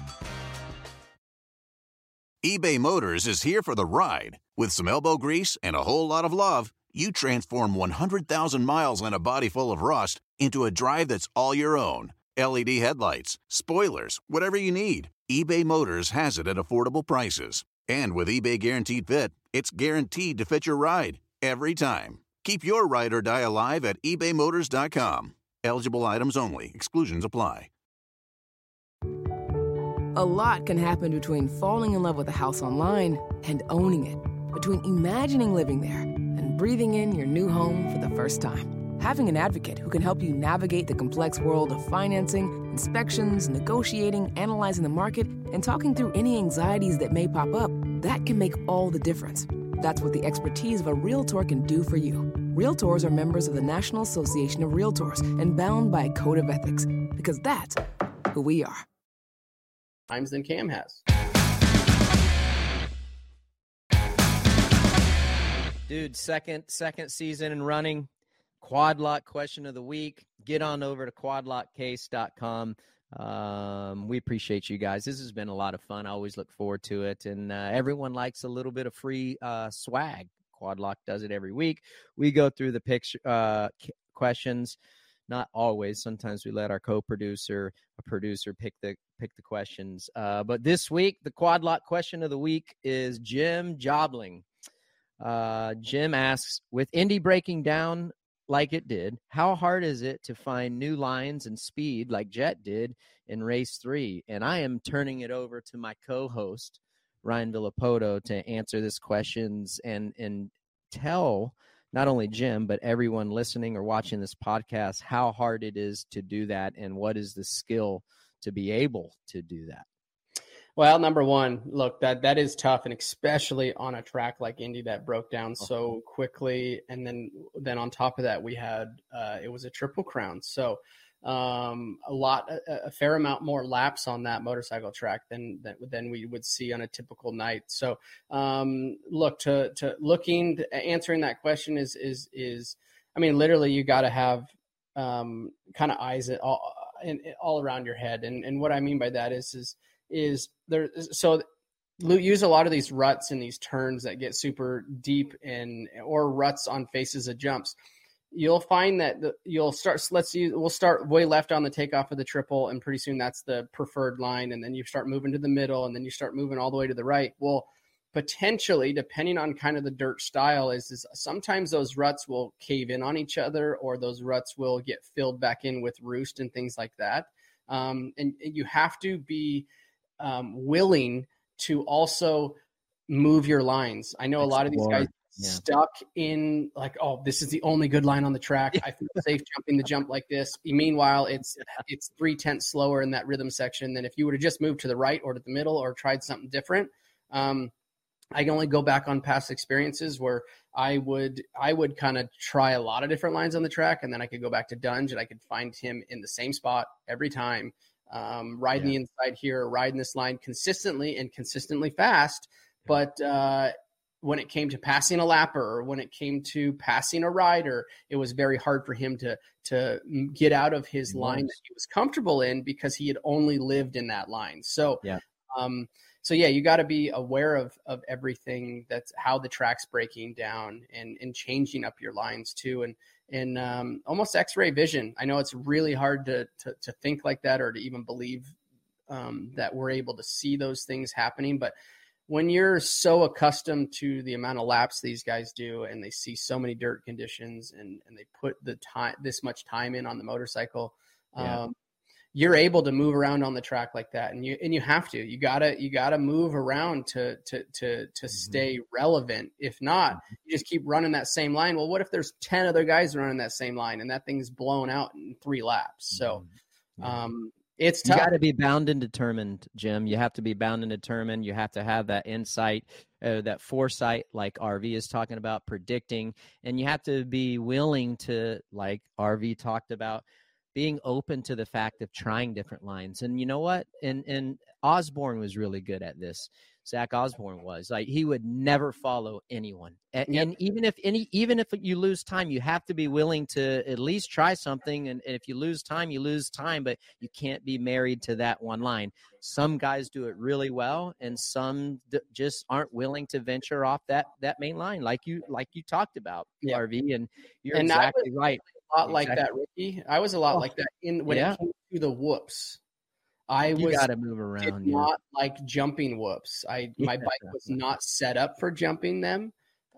Speaker 1: eBay Motors is here for the ride. With some elbow grease and a whole lot of love, you transform one hundred thousand miles and a body full of rust into a drive that's all your own. L E D headlights, spoilers, whatever you need. eBay Motors has it at affordable prices. And with eBay Guaranteed Fit, it's guaranteed to fit your ride every time. Keep your ride or die alive at ebay motors dot com. Eligible items only. Exclusions apply.
Speaker 14: A lot can happen between falling in love with a house online and owning it. Between imagining living there and breathing in your new home for the first time. Having an advocate who can help you navigate the complex world of financing, inspections, negotiating, analyzing the market, and talking through any anxieties that may pop up, that can make all the difference. That's what the expertise of a Realtor can do for you. Realtors are members of the National Association of Realtors and bound by a code of ethics, because that's who we are.
Speaker 6: Times than Cam has.
Speaker 5: Dude, second second season and running. Quad Lock question of the week. Get on over to quad lock case dot com. Um, we appreciate you guys. This has been a lot of fun. I always look forward to it. And uh, everyone likes a little bit of free uh, swag. Quad Lock does it every week. We go through the picture uh, questions. Not always. Sometimes we let our co-producer, a producer, pick the pick the questions. Uh, but this week, the Quad Lock question of the week is Jim Jobling. Uh, Jim asks, with Indy breaking down like it did, how hard is it to find new lines and speed like Jet did in race three? And I am turning it over to my co-host, Ryan Villapoto, to answer this questions and, and tell not only Jim, but everyone listening or watching this podcast how hard it is to do that and what is the skill to be able to do that.
Speaker 6: Well, number one, look, that that is tough, and especially on a track like Indy that broke down so quickly. And then then on top of that, we had uh, it was a triple crown. So um, a lot, a, a fair amount more laps on that motorcycle track than than, than we would see on a typical night. So um, look, to to looking to answering that question is is is I mean, literally, you got to have um, kind of eyes at all in, all around your head. And and what I mean by that is is is there, so use a lot of these ruts and these turns that get super deep in, or ruts on faces of jumps. You'll find that the, you'll start, let's use, we'll start way left on the takeoff of the triple, and pretty soon that's the preferred line. And then you start moving to the middle, and then you start moving all the way to the right. Well, potentially, depending on kind of the dirt style, is, is sometimes those ruts will cave in on each other, or those ruts will get filled back in with roost and things like that. Um, and, and you have to be um, willing to also move your lines. I know a lot of these guys yeah. stuck in like, oh, this is the only good line on the track. I feel safe jumping the jump like this. Meanwhile, it's it's three tenths slower in that rhythm section than if you would have just moved to the right or to the middle or tried something different. Um, I can only go back on past experiences where I would I would kind of try a lot of different lines on the track, and then I could go back to Dunge and I could find him in the same spot every time. Um, riding yeah. the inside here, riding this line consistently and consistently fast. But uh, when it came to passing a lapper, or when it came to passing a rider, it was very hard for him to to get out of his line that he was comfortable in, because he had only lived in that line. So,
Speaker 5: yeah.
Speaker 6: um, so yeah, you got to be aware of of everything, that's how the track's breaking down, and and changing up your lines too. And and um, almost X-ray vision. I know it's really hard to, to, to think like that, or to even believe um, that we're able to see those things happening. But when you're so accustomed to the amount of laps these guys do, and they see so many dirt conditions, and, and they put the time, this much time in on the motorcycle,
Speaker 5: yeah.
Speaker 6: um, you're able to move around on the track like that. And you, and you have to, you gotta, you gotta move around to, to, to, to mm-hmm. stay relevant. If not, you just keep running that same line. Well, what if there's ten other guys running that same line and that thing's blown out in three laps? So, um, it's tough.
Speaker 5: You got to be bound and determined, Jim. You have to be bound and determined. You have to have that insight, uh, that foresight, like R V is talking about, predicting. And you have to be willing to, like R V talked about, being open to the fact of trying different lines. And you know what? And and Osborne was really good at this. Zach Osborne was like, he would never follow anyone. And,
Speaker 6: Yep.
Speaker 5: and even if any, even if you lose time, you have to be willing to at least try something. And, and if you lose time, you lose time, but you can't be married to that one line. Some guys do it really well, and some d- just aren't willing to venture off that, that main line. Like you, like you talked about,
Speaker 6: Yep.
Speaker 5: R V, and you're
Speaker 6: And I
Speaker 5: exactly
Speaker 6: was
Speaker 5: right.
Speaker 6: a lot like
Speaker 5: Exactly.
Speaker 6: that, Ricky. I was a lot
Speaker 5: Oh,
Speaker 6: like that in when
Speaker 5: yeah.
Speaker 6: it came to the whoops. I
Speaker 5: you
Speaker 6: was
Speaker 5: gotta move around.
Speaker 6: did
Speaker 5: Yeah.
Speaker 6: not like jumping whoops. I
Speaker 5: Yeah.
Speaker 6: my bike was not set up for jumping them.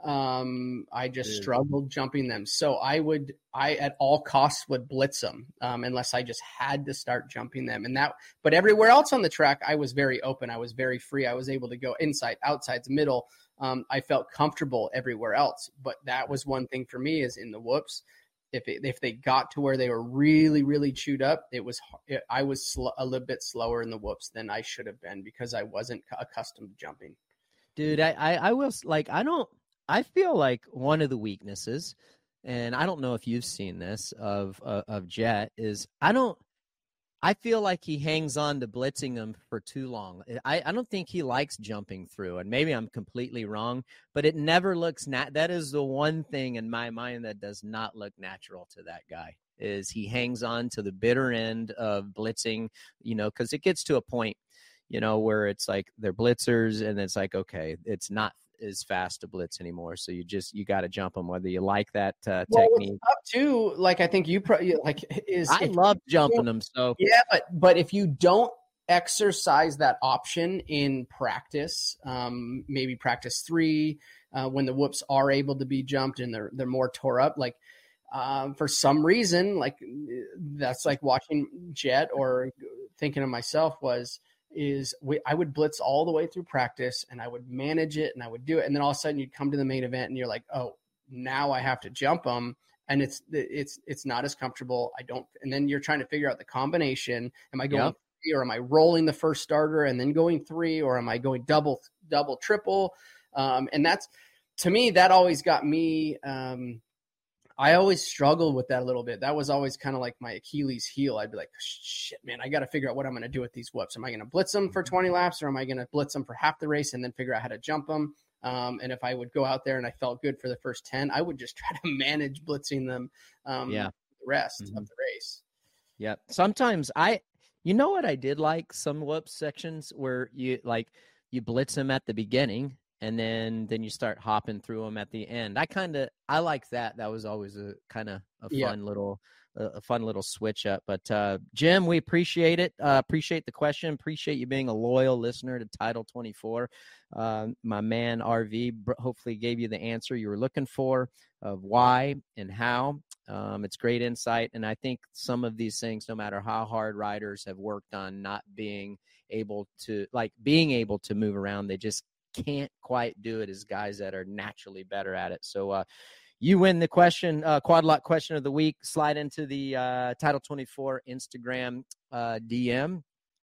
Speaker 6: Um, I just
Speaker 5: Dude.
Speaker 6: struggled jumping them. So I would, I at all costs would blitz them, um, unless I just had to start jumping them. And that, but everywhere else on the track, I was very open. I was very free. I was able to go inside, outside, middle. Um, I felt comfortable everywhere else. But that was one thing for me is in the whoops. If it, if they got to where they were really, really chewed up, it was, it, I was sl- a little bit slower in the whoops than I should have been because I wasn't accustomed to jumping.
Speaker 5: Dude, I, I, I will like, I don't, I feel like one of the weaknesses, and I don't know if you've seen this of uh, of Jet, is I don't. I feel like he hangs on to blitzing them for too long. I, I don't think he likes jumping through, and maybe I'm completely wrong, but it never looks nat. That is the one thing in my mind that does not look natural to that guy. Is he hangs on to the bitter end of blitzing, you know, because it gets to a point, you know, where it's like they're blitzers, and it's like, okay, it's not is fast to blitz anymore, so you just you got to jump them whether you like that uh,
Speaker 6: well,
Speaker 5: technique.
Speaker 6: Up to like I think you pro- like is
Speaker 5: I love jumping them. So
Speaker 6: yeah, but but if you don't exercise that option in practice, um, maybe practice three uh, when the whoops are able to be jumped and they're they're more tore up, like um, for some reason, like that's like watching Jet or thinking of myself was. is we, I would blitz all the way through practice and I would manage it and I would do it. And then all of a sudden you'd come to the main event and you're like, oh, now I have to jump them. And it's, it's, it's not as comfortable. I don't, and then you're trying to figure out the combination. Am I going
Speaker 5: Yep.
Speaker 6: three or am I rolling the first starter and then going three, or am I going double, double, triple? Um, and that's, to me, that always got me, um, I always struggled with that a little bit. That was always kind of like my Achilles heel. I'd be like, shit, man, I got to figure out what I'm going to do with these whoops. Am I going to blitz them for twenty laps, or am I going to blitz them for half the race and then figure out how to jump them? Um, and if I would go out there and I felt good for the first ten, I would just try to manage blitzing them um,
Speaker 5: Yeah.
Speaker 6: the rest
Speaker 5: Mhm.
Speaker 6: of the race.
Speaker 5: Yep. Sometimes I, you know what I did like some whoops sections where you like you blitz them at the beginning and then then you start hopping through them at the end. I kind of I like that. That was always a kind of a fun
Speaker 6: Yeah.
Speaker 5: little a, a fun little switch up. But uh, Jim, we appreciate it. Uh, appreciate the question. Appreciate you being a loyal listener to Title twenty-four. Uh, my man R V hopefully gave you the answer you were looking for of why and how. Um, it's great insight, and I think some of these things, no matter how hard riders have worked on not being able to, like being able to move around, they just can't quite do it as guys that are naturally better at it. So uh, you win the question, uh, Quad Lock question of the week. Slide into the uh, Title twenty-four Instagram uh, D M,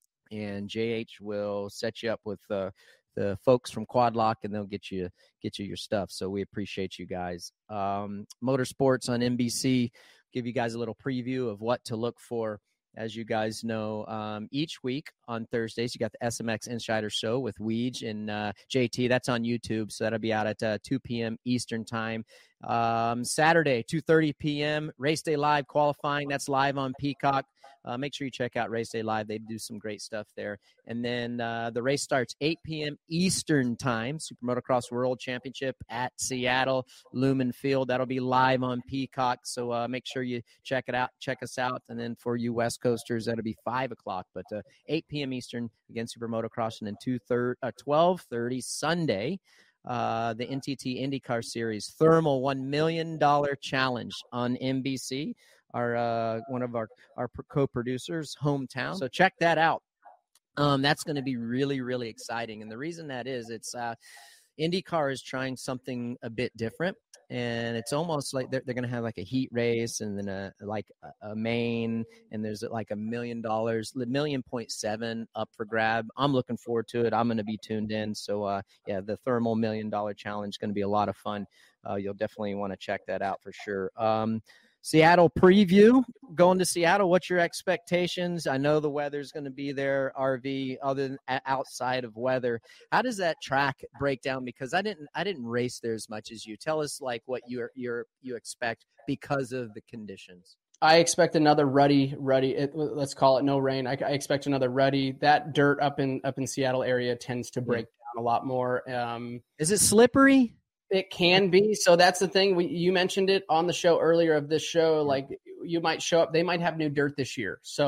Speaker 5: and J H will set you up with uh, the folks from Quad Lock, and they'll get you get you your stuff. So we appreciate you guys. Um, Motorsports on N B C, give you guys a little preview of what to look for. As you guys know, um, each week on Thursdays, you got the S M X Insider Show with Weege and uh, J T. That's on YouTube, so that'll be out at uh, two p.m. Eastern Time. Um, Saturday, two thirty p.m., Race Day Live qualifying. That's live on Peacock. Uh, make sure you check out Race Day Live. They do some great stuff there. And then uh, the race starts eight p.m. Eastern Time, Super Motocross World Championship at Seattle Lumen Field. That'll be live on Peacock, so uh, make sure you check it out. Check us out. And then for you West Coasters, that'll be five o'clock. But uh, eight p.m. Eastern, again, Super Motocross. And then two thirty, uh, twelve thirty Sunday, uh, the N T T IndyCar Series Thermal one million dollars Challenge on N B C. Our uh, one of our, our co-producers, Hometown. So check that out. Um, that's going to be really, really exciting. And the reason that is, it's uh, IndyCar is trying something a bit different. And it's almost like they're, they're going to have like a heat race and then a like a, a main, and there's like a million dollars, million point seven up for grab. I'm looking forward to it. I'm going to be tuned in. So uh, yeah, the Thermal Million Dollar Challenge is going to be a lot of fun. Uh, you'll definitely want to check that out for sure. Um, Seattle preview, going to Seattle. What's your expectations? I know the weather's going to be there, R V, other than outside of weather. How does that track break down? Because I didn't, I didn't race there as much as you. Tell us like what you're, you're, you expect because of the conditions.
Speaker 6: I expect another ruddy, ruddy. It, let's call it no rain. I, I expect another ruddy. That dirt up in up in Seattle area tends to break yeah. down a lot more. Um,
Speaker 5: Is it slippery?
Speaker 6: It can be. So that's the thing. We, you mentioned it on the show earlier of this show. Like you might show up, they might have new dirt this year. So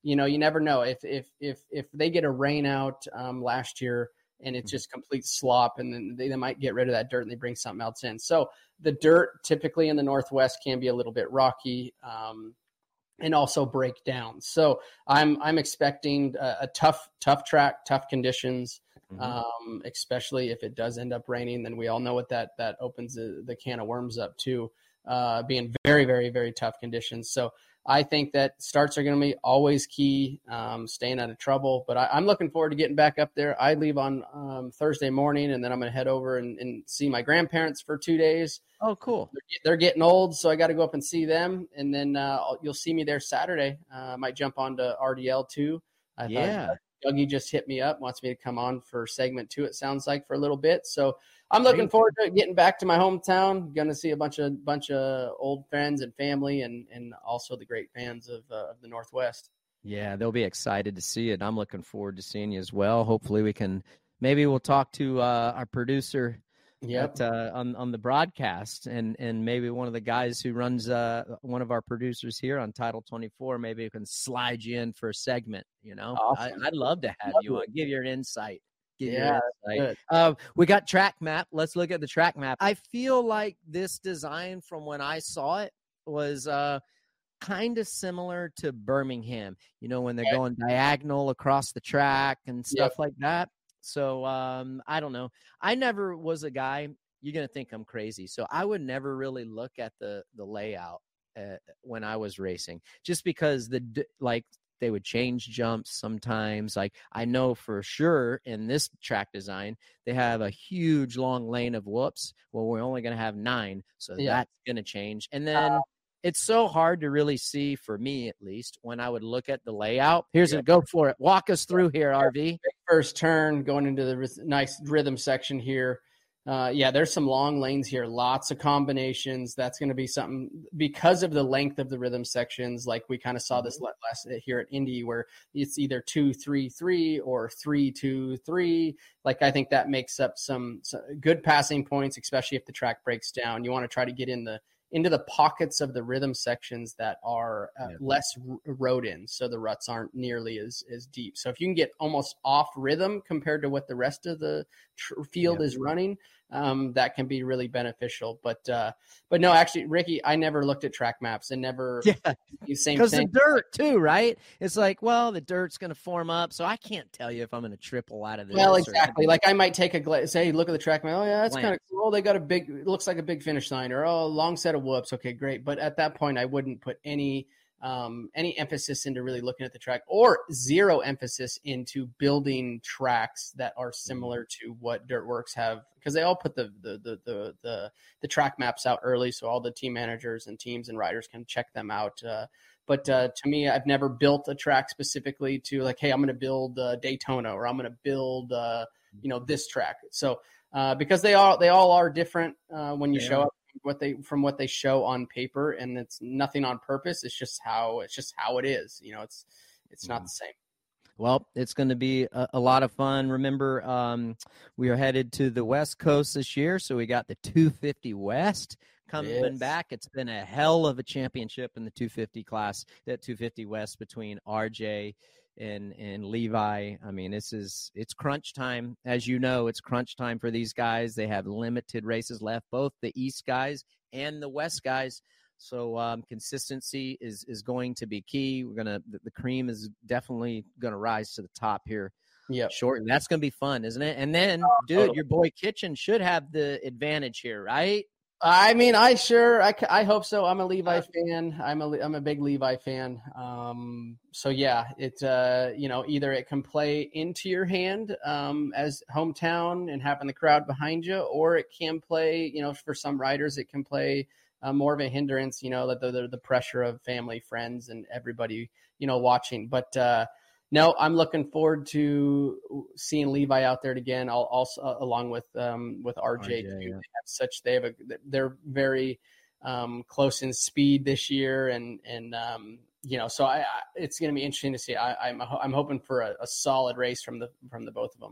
Speaker 6: you know, you never know if, if, if, if they get a rain out um, last year and it's just complete slop, and then they, they might get rid of that dirt and they bring something else in. So the dirt typically in the Northwest can be a little bit rocky um, and also break down. So I'm, I'm expecting a, a tough, tough track, tough conditions. Mm-hmm. Um, especially if it does end up raining, then we all know what that, that opens the, the can of worms up to, uh, being very, very, very tough conditions. So I think that starts are going to be always key, um, staying out of trouble. But I, I'm looking forward to getting back up there. I leave on um, Thursday morning, and then I'm going to head over and, and see my grandparents for two days.
Speaker 5: Oh, cool.
Speaker 6: They're, they're getting old, so I got to go up and see them. And then uh, you'll see me there Saturday. Uh, I might jump on to R D L too. I
Speaker 5: yeah.
Speaker 6: thought, Dougie just hit me up, wants me to come on for segment two, it sounds like, for a little bit. So I'm looking forward to getting back to my hometown. Going to see a bunch of bunch of old friends and family, and and also the great fans of uh, of the Northwest.
Speaker 5: Yeah, they'll be excited to see it. I'm looking forward to seeing you as well. Hopefully we can, maybe we'll talk to uh, our producer
Speaker 6: Yep.
Speaker 5: at, uh, on on the broadcast, and and maybe one of the guys who runs uh, one of our producers here on Title twenty-four, maybe we can slide you in for a segment. You know,
Speaker 6: Awesome.
Speaker 5: I, I'd love to have
Speaker 6: Love
Speaker 5: you
Speaker 6: it.
Speaker 5: on, give your insight. Give
Speaker 6: Yeah,
Speaker 5: your insight.
Speaker 6: good.
Speaker 5: Uh, we got track map. Let's look at the track map. I feel like this design from when I saw it was uh, kind of similar to Birmingham. You know, when they're
Speaker 6: Okay.
Speaker 5: going diagonal across the track and stuff
Speaker 6: Yep.
Speaker 5: like that. So um, I don't know. I never was a guy. You're going to think I'm crazy. So I would never really look at the, the layout uh, when I was racing, just because the, d- like they would change jumps sometimes. Like I know for sure in this track design, they have a huge long lane of whoops. Well, we're only going to have nine. So
Speaker 6: Yeah.
Speaker 5: that's going to change. And then it's so hard to really see, for me at least, when I would look at the layout. Here's
Speaker 6: Yeah.
Speaker 5: it. Go for it. Walk us through here, R V.
Speaker 6: Big first turn going into the rhyth- nice rhythm section here. Uh, yeah, there's some long lanes here, lots of combinations. That's going to be something because of the length of the rhythm sections. Like we kind of saw this la- last here at Indy, where it's either two, three, three, or three, two, three. Like I think that makes up some, some good passing points, especially if the track breaks down. You want to try to get in the into the pockets of the rhythm sections that are uh,
Speaker 5: Yeah.
Speaker 6: less r- rode in, so the ruts aren't nearly as as deep. So if you can get almost off rhythm compared to what the rest of the tr- field
Speaker 5: Yeah.
Speaker 6: is running, um, that can be really beneficial. But uh, but no, actually, Ricky, I never looked at track maps and never
Speaker 5: Yeah.
Speaker 6: same
Speaker 5: Because the
Speaker 6: thing.
Speaker 5: dirt too, right? It's like, well, the dirt's going to form up, so I can't tell you if I'm going to triple out of this.
Speaker 6: Well,
Speaker 5: or-
Speaker 6: exactly. Like I might take a gla- say, look at the track map. Oh yeah, that's
Speaker 5: Glance.
Speaker 6: kind of cool. They got a big, it looks like a big finish line, or oh, a long set of whoops. Okay, great. But at that point, I wouldn't put any um, any emphasis into really looking at the track, or zero emphasis into building tracks that are similar to what Dirtworks have, because they all put the the, the the the the track maps out early, so all the team managers and teams and riders can check them out. Uh, But uh, to me, I've never built a track specifically to like, hey, I'm going to build uh, Daytona, or I'm going to build, uh, you know, this track. So uh, because they all they all are different uh, when you
Speaker 5: Yeah.
Speaker 6: show up, what they from what they show on paper, and it's nothing on purpose. It's just how it's just how it is. You know, it's it's not the same.
Speaker 5: Well, it's going to be a, a lot of fun. Remember, um, we are headed to the West Coast this year, so we got the two fifty West coming
Speaker 6: Yes.
Speaker 5: back. It's been a hell of a championship in the two fifty class, that two fifty West between R J and and Levi. I mean, this is it's crunch time. As you know, it's crunch time for these guys. They have limited races left, both the East guys and the West guys. So um, consistency is is going to be key. We're gonna the, the cream is definitely gonna rise to the top here.
Speaker 6: Yeah,
Speaker 5: Short. That's gonna be fun, isn't it? And then, dude,
Speaker 6: totally.
Speaker 5: your boy Kitchen should have the advantage here, right?
Speaker 6: I mean, I sure, I, c- I hope so. I'm a Levi fan. I'm a, I'm a big Levi fan. Um, so yeah, it, uh, you know, either it can play into your hand, um, as hometown and having the crowd behind you, or it can play, you know, for some riders, it can play uh, more of a hindrance, you know, the, the, the pressure of family, friends, and everybody, you know, watching. But, uh, no, I'm looking forward to seeing Levi out there again. I'll also uh, along with um, with R J.
Speaker 5: R J,
Speaker 6: too.
Speaker 5: yeah.
Speaker 6: They have such they have a they're very um, close in speed this year, and and um, you know, so I, I it's going to be interesting to see. I, I'm I'm hoping for a, a solid race from the from the both of them.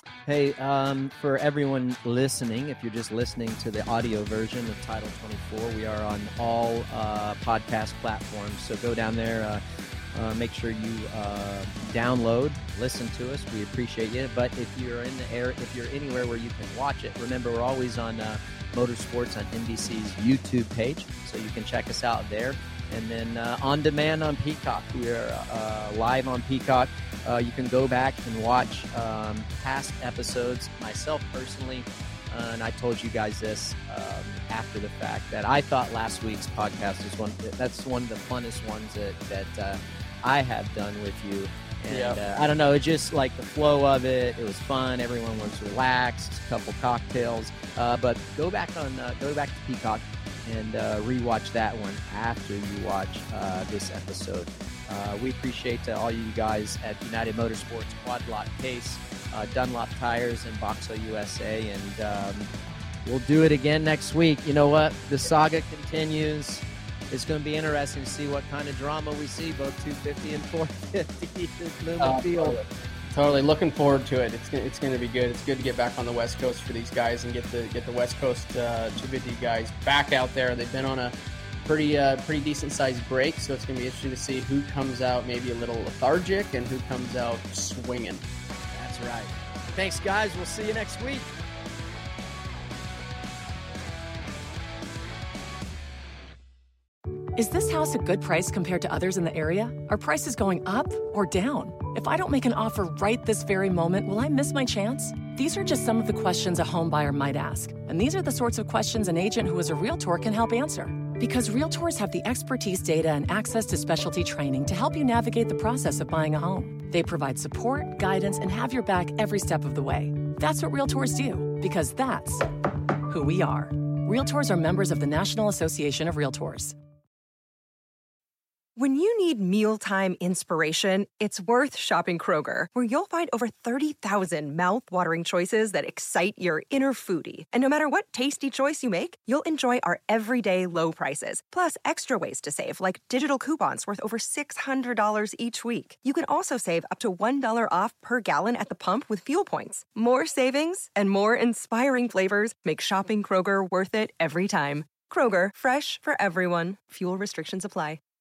Speaker 5: Hey, um, for everyone listening, if you're just listening to the audio version of Title twenty-four, we are on all uh, podcast platforms. So go down there, uh, uh, make sure you uh, download, listen to us. We appreciate you. But if you're in the air, if you're anywhere where you can watch it, remember we're always on uh, Motorsports on N B C's YouTube page, so you can check us out there. And then uh, on demand on Peacock, we are uh, live on Peacock. Uh, you can go back and watch um, past episodes. Myself personally, uh, and I told you guys this um, after the fact, that I thought last week's podcast was one. That's one of the funnest ones that that uh, I have done with you. And yep. uh, I don't know, it just like the flow of it. It was fun. Everyone was relaxed. A couple cocktails. Uh, but go back on, uh, go back to Peacock and uh, rewatch that one after you watch uh, this episode. Uh, we appreciate uh, all you guys at United Motorsports, Quad Lock Case, uh, Dunlop Tires, and Boxo U S A, and um, we'll do it again next week. You know what? The saga continues. It's going to be interesting to see what kind of drama we see, both two fifty and four fifty at Lumen
Speaker 6: uh,
Speaker 5: Field.
Speaker 6: Totally. totally looking forward to it. It's gonna, it's going to be good. It's good to get back on the West Coast for these guys and get the get the West Coast uh, two fifty guys back out there. They've been on a pretty uh, pretty decent sized break, so it's going to be interesting to see who comes out maybe a little lethargic and who comes out swinging.
Speaker 5: That's right. Thanks, guys. We'll see you next week.
Speaker 15: Is this house a good price compared to others in the area? Are prices going up or down? If I don't make an offer right this very moment, will I miss my chance? These are just some of the questions a home buyer might ask. And these are the sorts of questions an agent who is a Realtor can help answer. Because Realtors have the expertise, data, and access to specialty training to help you navigate the process of buying a home. They provide support, guidance, and have your back every step of the way. That's what Realtors do, because that's who we are. Realtors are members of the National Association of Realtors.
Speaker 2: When you need mealtime inspiration, it's worth shopping Kroger, where you'll find over thirty thousand mouth-watering choices that excite your inner foodie. And no matter what tasty choice you make, you'll enjoy our everyday low prices, plus extra ways to save, like digital coupons worth over six hundred dollars each week. You can also save up to one dollar off per gallon at the pump with fuel points. More savings and more inspiring flavors make shopping Kroger worth it every time. Kroger, fresh for everyone. Fuel restrictions apply.